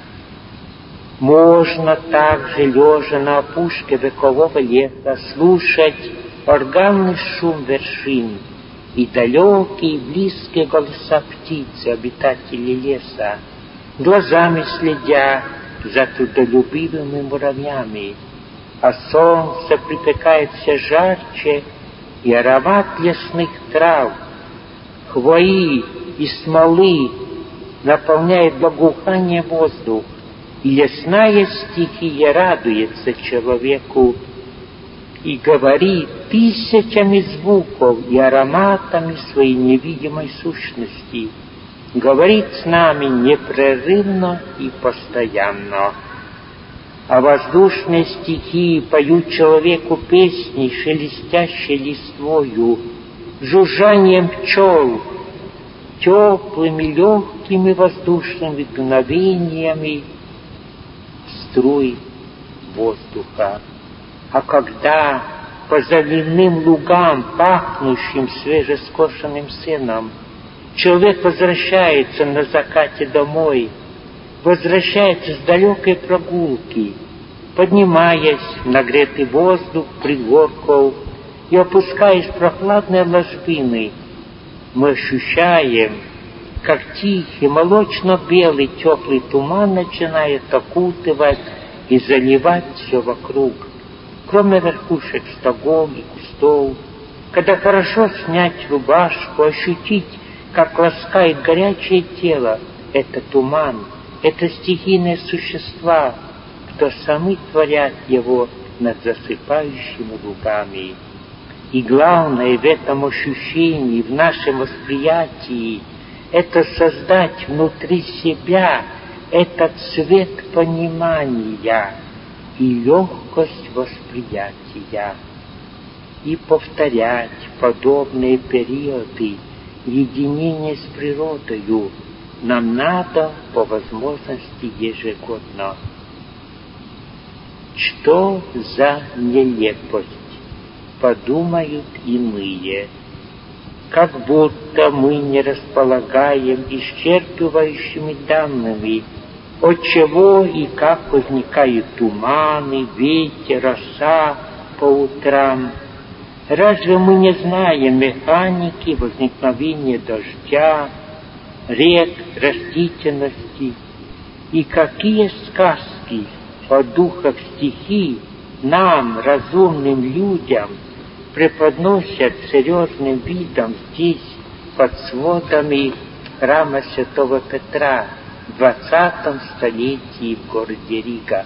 Можно также, лежа на опушке векового леса, слушать органный шум вершин и далекие, и близкие голоса птиц, обитателей леса, глазами следя за трудолюбивыми муравьями, а солнце припекает все жарче, и аромат лесных трав, хвои и смолы наполняет благоухание воздух, и лесная стихия радуется человеку и говорит тысячами звуков и ароматами своей невидимой сущности, говорит с нами непрерывно и постоянно. А воздушные стихии поют человеку песни, шелестящей листвою, жужжанием пчел, теплыми, легкими воздушными дуновениями струй воздуха. А когда по заливным лугам, пахнущим свежескошенным сеном, человек возвращается на закате домой, возвращается с далекой прогулки, поднимаясь в нагретый воздух пригорков и опускаясь в прохладные ложбины, мы ощущаем, как тихий, молочно-белый теплый туман начинает окутывать и заливать все вокруг, кроме верхушек стогов и кустов. Когда хорошо снять рубашку, ощутить, как ласкает горячее тело, это туман, это стихийные существа, кто сами творят его над засыпающими лугами. И главное в этом ощущении, в нашем восприятии, это создать внутри себя этот цвет понимания и легкость восприятия, и повторять подобные периоды единения с природою нам надо по возможности ежегодно. Что за нелепость, подумают иные, как будто мы не располагаем исчерпывающими данными, от чего и как возникают туманы, ветер, роса по утрам. Разве мы не знаем механики возникновения дождя, рек, растительности? И какие сказки о духах стихий нам, разумным людям, преподносят серьезным видом здесь, под сводами храма Святого Петра в двадцатом столетии в городе Рига.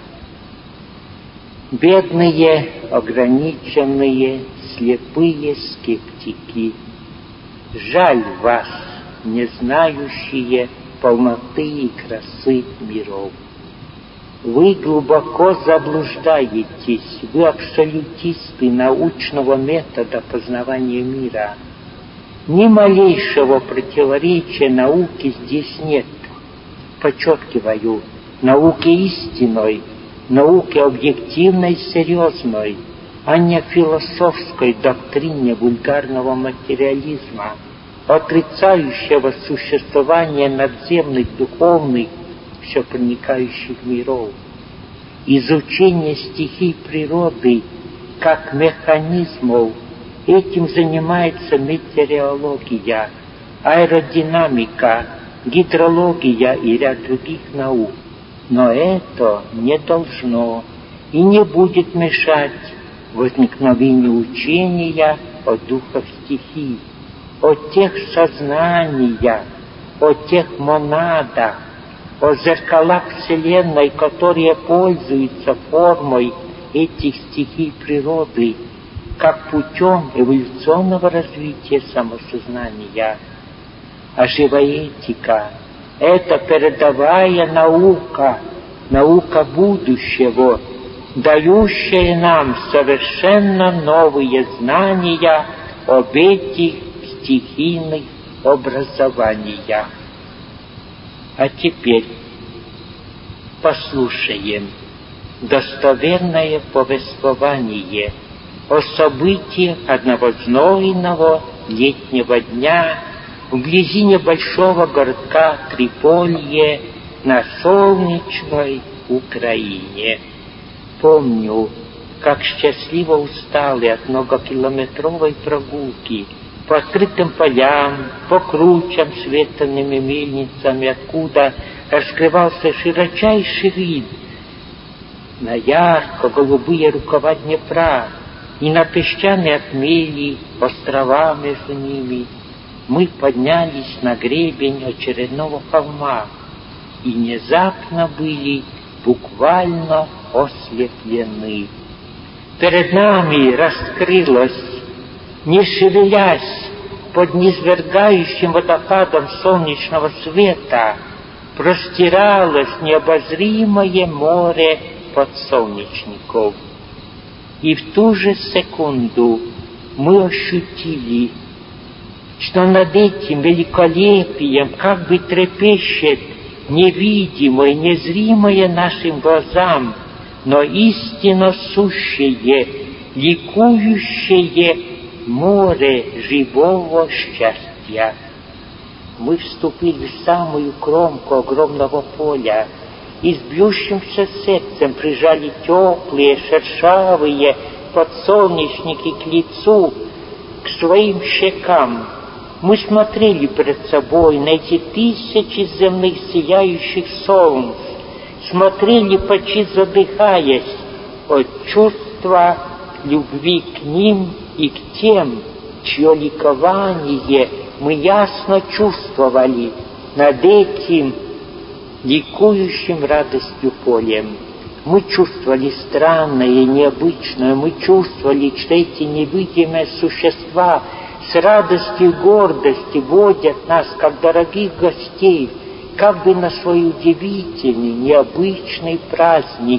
Бедные, ограниченные, слепые скептики, жаль вас, не знающие полноты и красы миров. Вы глубоко заблуждаетесь, вы абсолютисты научного метода познавания мира. Ни малейшего противоречия науке здесь нет. Подчеркиваю, науке истинной, науке объективной, серьезной, а не философской доктрине вульгарного материализма, отрицающего существование надземных духовных, все проникающих миров. Изучение стихий природы как механизмов, этим занимается метеорология, аэродинамика, гидрология и ряд других наук. Но это не должно и не будет мешать возникновению учения о духах стихий, о тех сознаниях, о тех монадах, о зеркалах Вселенной, которые пользуются формой этих стихий природы, как путем эволюционного развития самосознания. А живоэтика — это передовая наука, наука будущего, дающая нам совершенно новые знания об этих стихийных образованиях. А теперь послушаем достоверное повествование о событиях одного знойного летнего дня вблизи небольшого городка Триполье на солнечной Украине. Помню, как счастливо усталый от многокилометровой прогулки, по открытым полям, по кручам с ветряными мельницами, откуда раскрывался широчайший вид на ярко-голубые рукава Днепра и на песчаные отмели, острова между ними. Мы поднялись на гребень очередного холма и внезапно были буквально ослеплены. Перед нами раскрылось, не шевелясь, под низвергающим водопадом солнечного света, простиралось необозримое море подсолнечников. И в ту же секунду мы ощутили, что над этим великолепием как бы трепещет невидимое, незримое нашим глазам, но истинно сущее, ликующее море живого счастья. Мы вступили в самую кромку огромного поля и с бьющимся сердцем прижали теплые, шершавые подсолнечники к лицу, к своим щекам. Мы смотрели перед собой на эти тысячи земных сияющих солнц, смотрели, почти задыхаясь от чувства любви к ним и к тем, чье ликование мы ясно чувствовали над этим ликующим радостью полем. Мы чувствовали странное, необычное, мы чувствовали, что эти невидимые существа с радостью и гордостью водят нас, как дорогих гостей, как бы на свой удивительный, необычный праздник,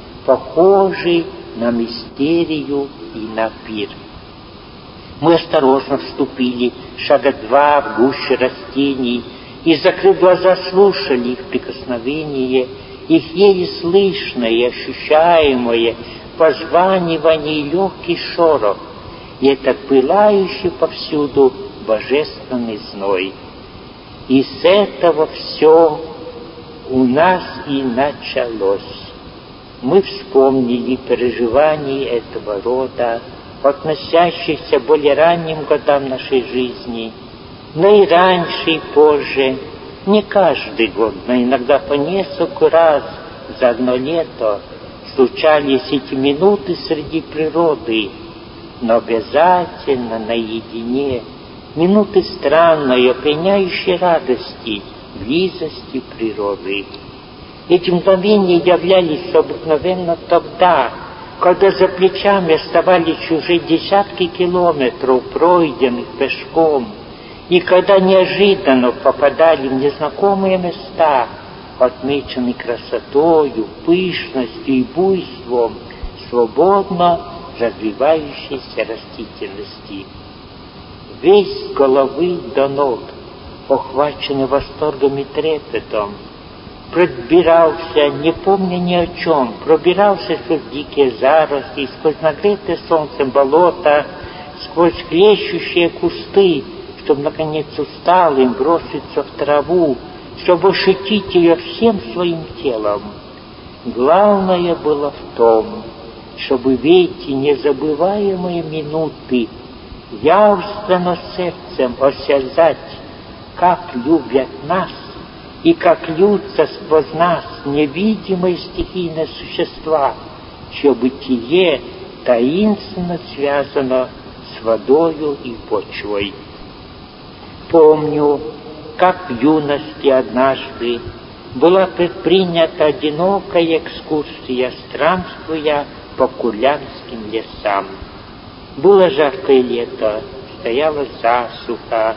похожий на мистерию и на пир. Мы осторожно вступили шага два в гуще растений и, закрыв глаза, слушали их прикосновение, их еле слышное и ощущаемое позванивание и легкий шорох, и этот пылающий повсюду божественный зной. И с этого все у нас и началось. Мы вспомнили переживания этого рода, относящихся к более ранним годам нашей жизни, но и раньше, и позже, не каждый год, но иногда по несколько раз за одно лето случались эти минуты среди природы, но обязательно наедине, минуты странной, опьяняющей радости, близости природы. Эти мгновения являлись обыкновенно тогда, когда за плечами оставались уже десятки километров, пройденных пешком, и когда неожиданно попадали в незнакомые места, отмеченные красотою, пышностью и буйством свободно развивающейся растительности. Весь с головы до ног, охваченный восторгом и трепетом, пробирался, не помня ни о чем, пробирался сквозь дикие заросли, сквозь нагретые солнцем болота, сквозь хлещущие кусты, чтобы, наконец, усталым броситься в траву, чтобы ощутить ее всем своим телом. Главное было в том, чтобы в эти незабываемые минуты явственно сердцем осязать, как любят нас и как льются сквозь нас невидимые стихийные существа, чье бытие таинственно связано с водою и почвой. Помню, как в юности однажды была предпринята одинокая экскурсия, странствуя по курлянским лесам. Было жаркое лето, стояла засуха.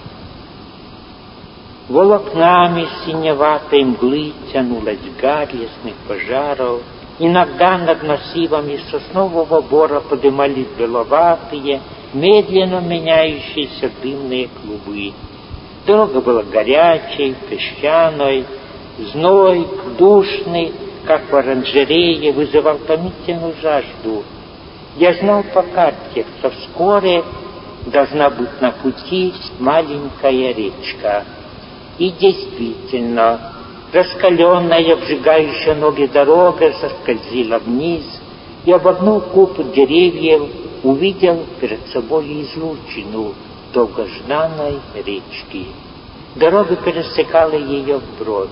Волокнами синеватой мглы тянулась гарь лесных пожаров. Иногда над массивами соснового бора подымались беловатые, медленно меняющиеся дымные клубы. Дорога была горячей, песчаной, зной, душный, как в оранжерее, вызывал томительную жажду. Я знал по карте, что вскоре должна быть на пути маленькая речка. И действительно, раскаленная, обжигающая ноги дорога соскользила вниз, и, обогнув купу деревьев, увидел перед собой излучину, долгожданной речки. Дорога пересекала ее вброд.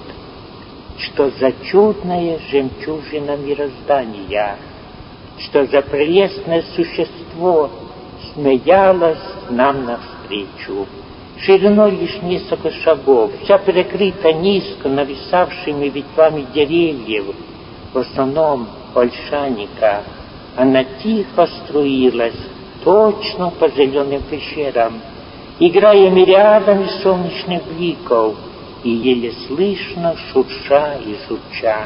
Что за чудная жемчужина мироздания, что за прелестное существо смеялось нам навстречу. Шириной лишь несколько шагов, вся перекрыта низко нависавшими ветвями деревьев, в основном ольшанника, она тихо струилась точно по зеленым пещерам, играя мириадами солнечных бликов и еле слышно шурша и журча.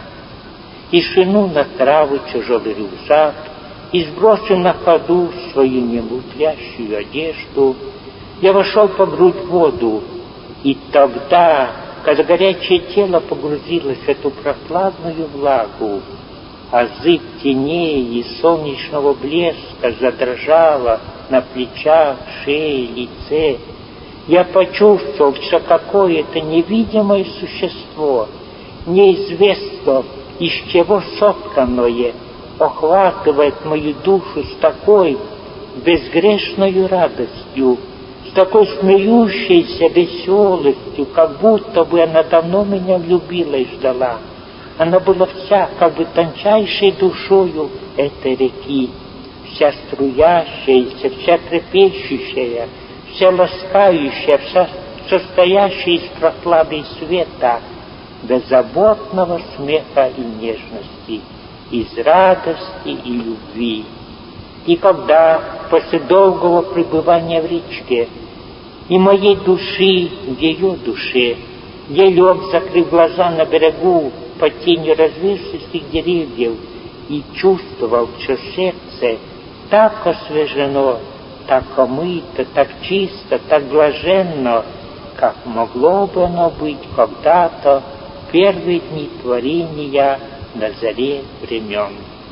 Тишину на траву тяжелый рюкзак и сбросив на ходу свою немутлящую одежду, я вошел по грудь в воду, и тогда, когда горячее тело погрузилось в эту прохладную влагу, а зыбь теней и солнечного блеска задрожала на плечах, шее, лице, я почувствовал, что какое-то невидимое существо, неизвестно из чего сотканное, охватывает мою душу с такой безгрешной радостью, с такой смеющейся веселостью, как будто бы она давно меня любила и ждала. Она была вся как бы тончайшей душою этой реки, вся струящаяся, вся трепещущая, вся ласкающая, вся состоящая из прохлады и света, беззаботного смеха и нежности, из радости и любви. И когда после долгого пребывания в речке и моей души в ее душе я лег, закрыв глаза на берегу под тенью разверстых деревьев, и чувствовал, что сердце так освежено, так омыто, так чисто, так блаженно, как могло бы оно быть когда-то в первые дни творения на заре времен.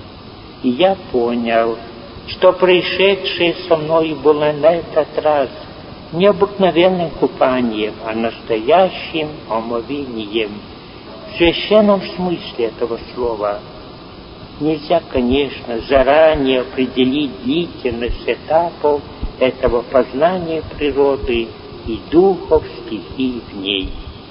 И я понял, что происшедшее со мной было на этот раз не обыкновенным купанием, а настоящим омовением в священном смысле этого слова. Нельзя, конечно, заранее определить длительность этапов этого познания природы и духов стихий в ней.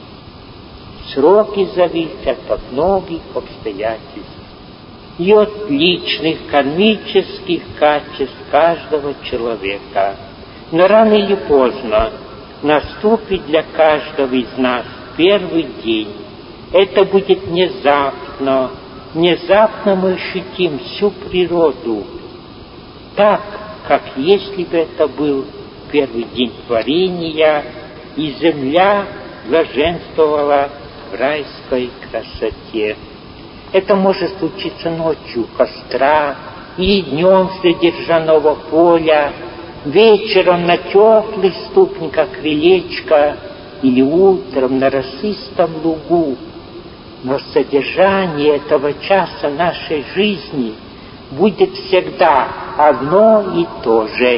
Сроки зависят от многих обстоятельств и от личных кармических качеств каждого человека. Но рано или поздно наступит для каждого из нас первый день. Это будет внезапно. Внезапно мы ощутим всю природу, так, как если бы это был первый день творения, и земля блаженствовала в райской красоте. Это может случиться ночью у костра, и днем среди ржаного поля, вечером на теплых ступниках крылечка или утром на росистом лугу. Но содержание этого часа нашей жизни будет всегда одно и то же.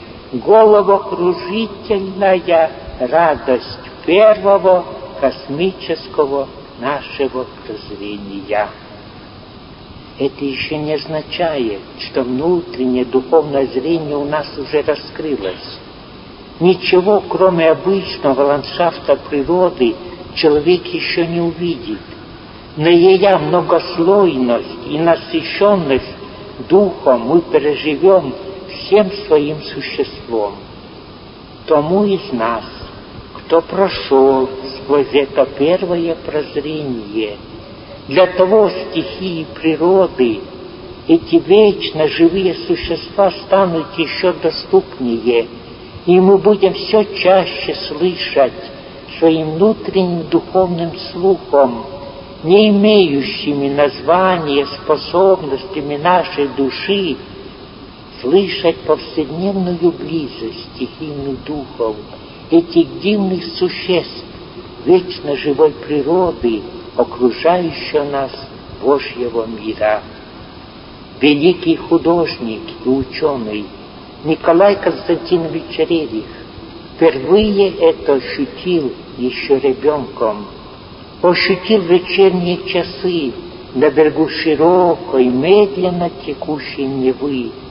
Головокружительная радость первого космического нашего прозрения. Это еще не означает, что внутреннее духовное зрение у нас уже раскрылось. Ничего, кроме обычного ландшафта природы, человек еще не увидит. Но ее многослойность и насыщенность духом мы переживем всем своим существом. Тому из нас, кто прошел сквозь это первое прозрение, для того стихии природы, эти вечно живые существа станут еще доступнее, и мы будем все чаще слышать своим внутренним духовным слухом, не имеющими названия способностями нашей души, слышать повседневную близость стихийных духов, этих дивных существ, вечно живой природы, окружающего нас Божьего мира. Великий художник и ученый Николай Константинович Рерих впервые это ощутил еще ребенком. Ощутил вечерние часы на берегу широкой, медленно текущей Невы,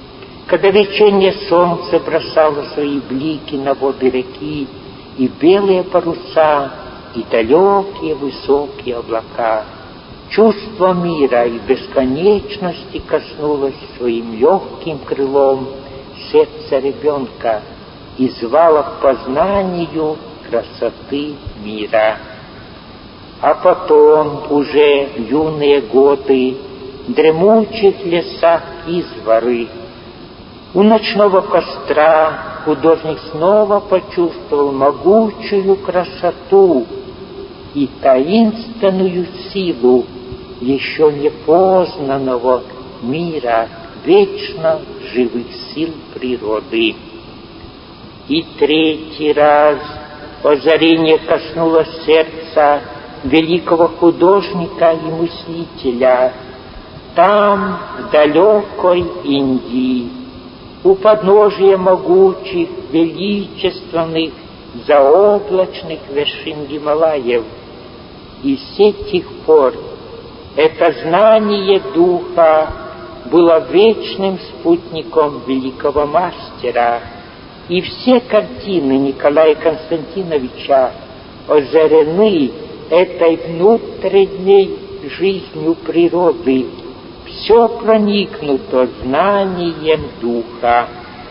когда вечернее солнце бросало свои блики на воды реки, и белые паруса, и далекие высокие облака. Чувство мира и бесконечности коснулось своим легким крылом сердца ребенка и звало к познанию красоты мира. А потом, уже в юные годы, в дремучих лесах изворы, у ночного костра художник снова почувствовал могучую красоту и таинственную силу еще непознанного мира вечно живых сил природы. И третий раз озарение коснулось сердца великого художника и мыслителя. Там, в далекой Индии, у подножия могучих, величественных, заоблачных вершин Гималаев, и с тех пор это знание духа было вечным спутником великого мастера, и все картины Николая Константиновича озарены этой внутренней жизнью природы, все проникнуто знанием духа.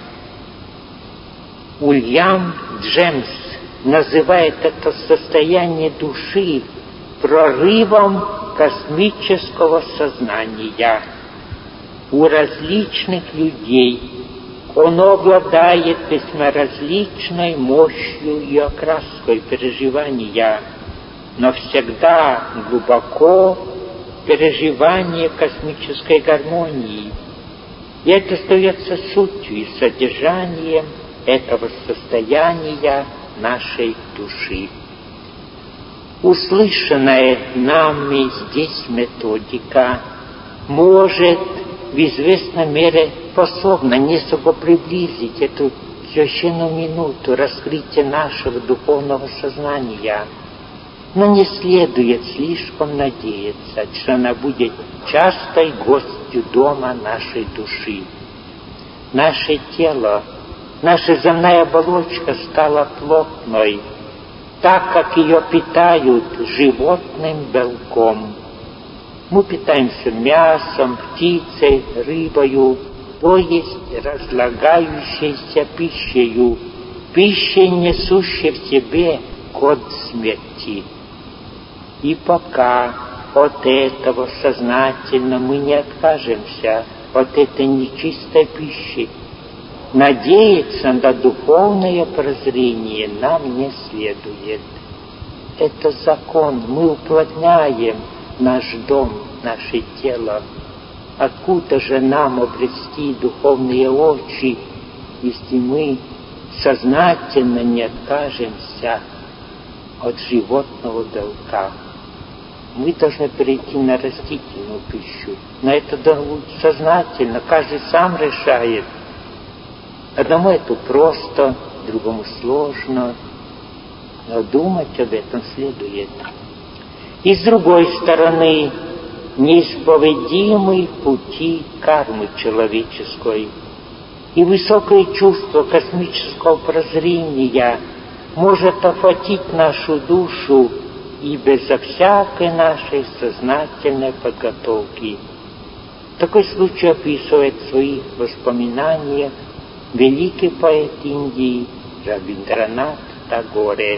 Уильям Джеймс называет это состояние души прорывом космического сознания. У различных людей оно обладает весьма различной мощью и окраской переживания, но всегда глубоко переживание космической гармонии. И это остается сутью и содержанием этого состояния нашей души. Услышанная нами здесь методика может в известной мере способна несколько приблизить эту священную минуту раскрытия нашего духовного сознания. Но не следует слишком надеяться, что она будет частой гостью дома нашей души. Наше тело, наша земная оболочка стала плотной, так как ее питают животным белком. Мы питаемся мясом, птицей, рыбою, то есть разлагающейся пищею, пищей, несущей в себе код смерти. И пока от этого сознательно мы не откажемся, от этой нечистой пищи, надеяться на духовное прозрение нам не следует. Это закон, мы уплотняем наш дом, наше тело. Откуда же нам обрести духовные очи, если мы сознательно не откажемся от животного белка? Мы должны перейти на растительную пищу. Но это должно быть сознательно, каждый сам решает. Одному это просто, другому сложно, но думать об этом следует. И с другой стороны, неисповедимы пути кармы человеческой, и высокое чувство космического прозрения может охватить нашу душу и безо всякой нашей сознательной подготовки. Такой случай описывает в своих воспоминаниях великий поэт Индии Рабиндранат Тагоре.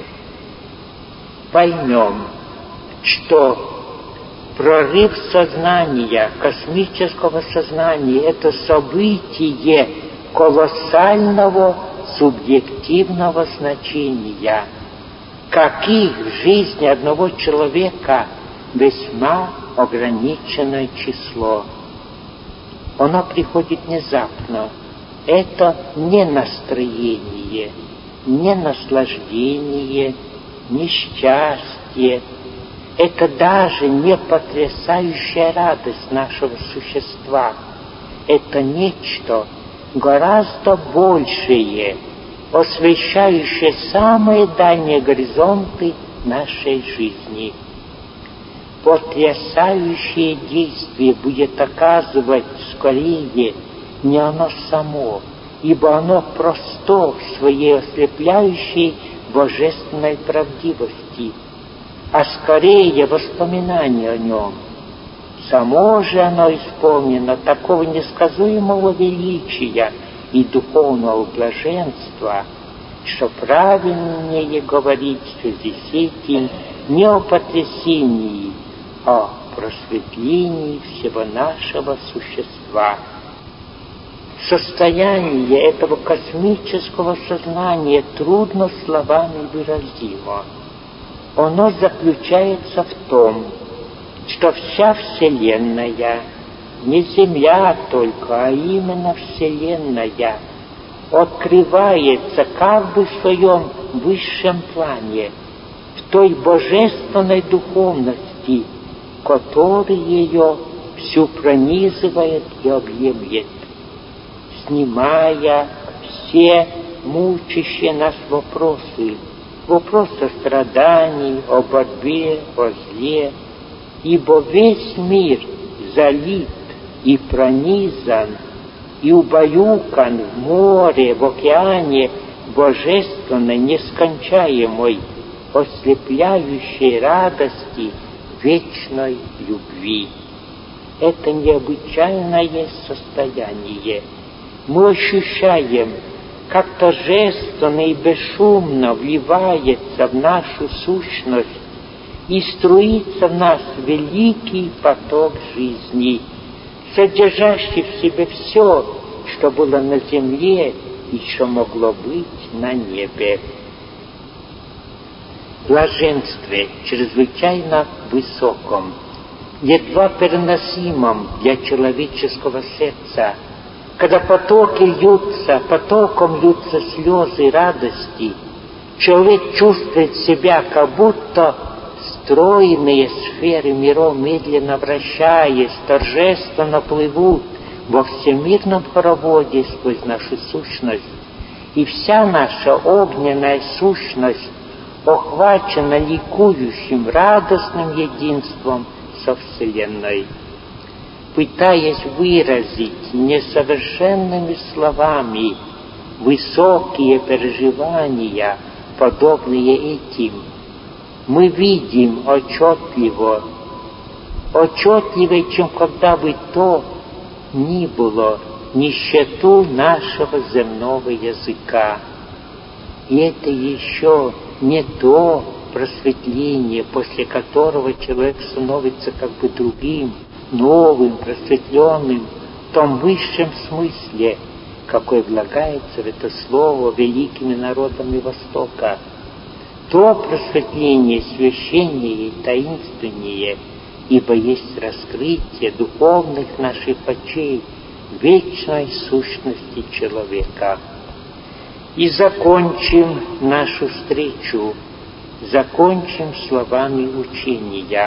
Поймем, что прорыв сознания, космического сознания – это событие колоссального субъективного значения, каких в жизни одного человека весьма ограниченное число. Оно приходит внезапно. Это не настроение, не наслаждение, не счастье. Это даже не потрясающая радость нашего существа. Это нечто гораздо большее, освещающее самые дальние горизонты нашей жизни. Потрясающее действие будет оказывать скорее не оно само, ибо оно просто в своей ослепляющей божественной правдивости, а скорее воспоминание о нем. Само же оно исполнено такого несказуемого величия и духовного блаженства, что правильнее говорить в связи с этим не о потрясении, а о просветлении всего нашего существа. Состояние этого космического сознания трудно словами выразимо. Оно заключается в том, что вся Вселенная, не Земля только, а именно Вселенная, открывается как бы в своем высшем плане, в той божественной духовности, которая ее всю пронизывает и объемлет, снимая все мучащие нас вопросы, вопросы о страдании, о борьбе, о зле, ибо весь мир залит и пронизан и убаюкан в море, в океане божественной, нескончаемой, ослепляющей радости, вечной любви. Это необычайное состояние. Мы ощущаем, как торжественно и бесшумно вливается в нашу сущность и струится в нас великий поток жизни, содержащий в себе все, что было на земле и что могло быть на небе. Блаженстве чрезвычайно высоком, едва переносимом для человеческого сердца, когда потоки льются, потоком льются слезы радости, человек чувствует себя, как будто стройные сферы миров, медленно вращаясь, торжественно плывут во всемирном хороводе сквозь нашу сущность, и вся наша огненная сущность охвачена ликующим, радостным единством со Вселенной. Пытаясь выразить несовершенными словами высокие переживания, подобные этим, мы видим отчетливо, отчетливее, чем когда бы то ни было, нищету нашего земного языка. И это еще не то просветление, после которого человек становится как бы другим, новым, просветленным, в том высшем смысле, какой влагается в это слово великими народами Востока. То просветление священнее и таинственнее, ибо есть раскрытие духовных наших очей вечной сущности человека. И закончим нашу встречу, закончим словами учения.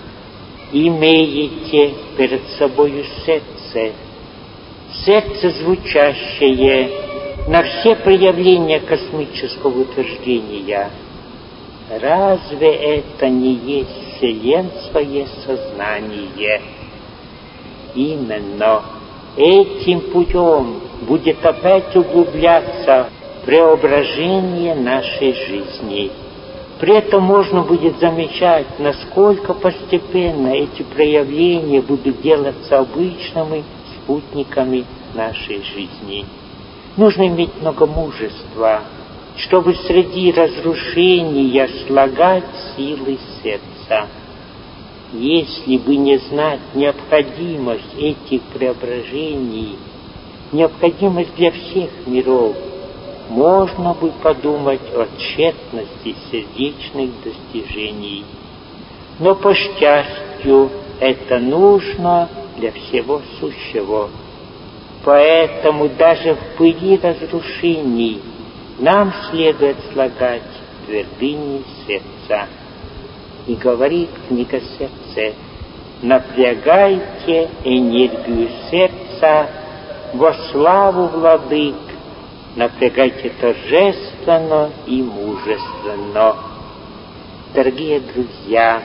Имеете перед собою сердце, сердце звучащее на все проявления космического утверждения. Разве это не есть вселенское сознание? Именно этим путем будет опять углубляться преображение нашей жизни. При этом можно будет замечать, насколько постепенно эти проявления будут делаться обычными спутниками нашей жизни. Нужно иметь много мужества, чтобы среди разрушения слагать силы сердца. Если бы не знать необходимость этих преображений, необходимость для всех миров, можно бы подумать о тщетности сердечных достижений. Но, по счастью, это нужно для всего сущего. Поэтому даже в пыли разрушений нам следует слагать твердыни сердца. И говорит книга «Сердце», напрягайте энергию сердца во славу владык, напрягайте торжественно и мужественно. Дорогие друзья,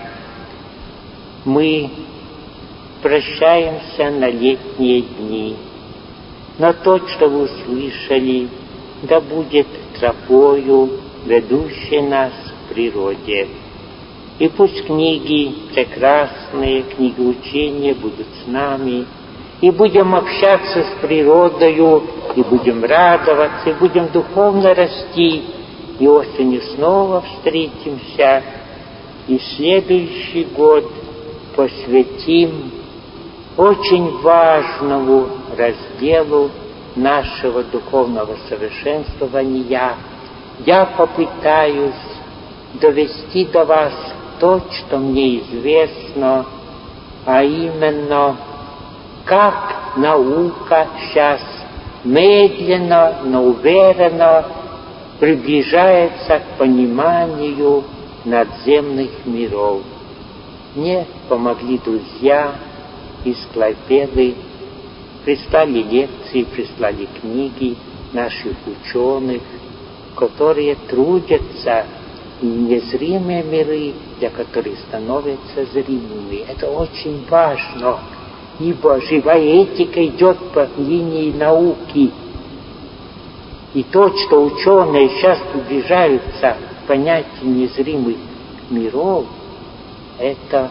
мы прощаемся на летние дни. Но то, что вы услышали, да будет тропою, ведущей нас к природе. И пусть книги прекрасные, книги учения будут с нами, и будем общаться с природою, и будем радоваться, и будем духовно расти, и осенью снова встретимся, и следующий год посвятим очень важному разделу нашего духовного совершенствования. Я попытаюсь довести до вас то, что мне известно, а именно, как наука сейчас медленно, но уверенно приближается к пониманию надземных миров. Мне помогли друзья из Клайпеды, прислали лекции, прислали книги наших ученых, которые трудятся, и незримые миры, для которых становятся зримыми. Это очень важно, ибо живая этика идет по линии науки. И то, что ученые сейчас приближаются к понятию незримых миров, это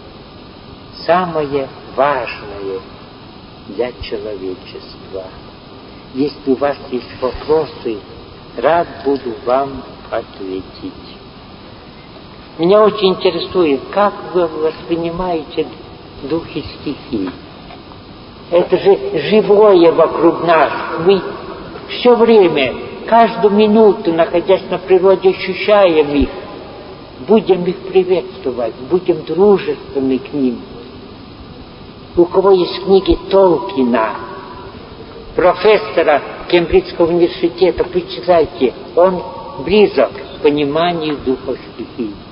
самое важное для человечества. Если у вас есть вопросы, рад буду вам ответить. Меня очень интересует, как вы воспринимаете духи стихий. Это же живое вокруг нас. Мы все время, каждую минуту, находясь на природе, ощущаем их. Будем их приветствовать, будем дружественны к ним. У кого есть книги Толкина, профессора Кембриджского университета, почитайте, он близок к пониманию духов стихий.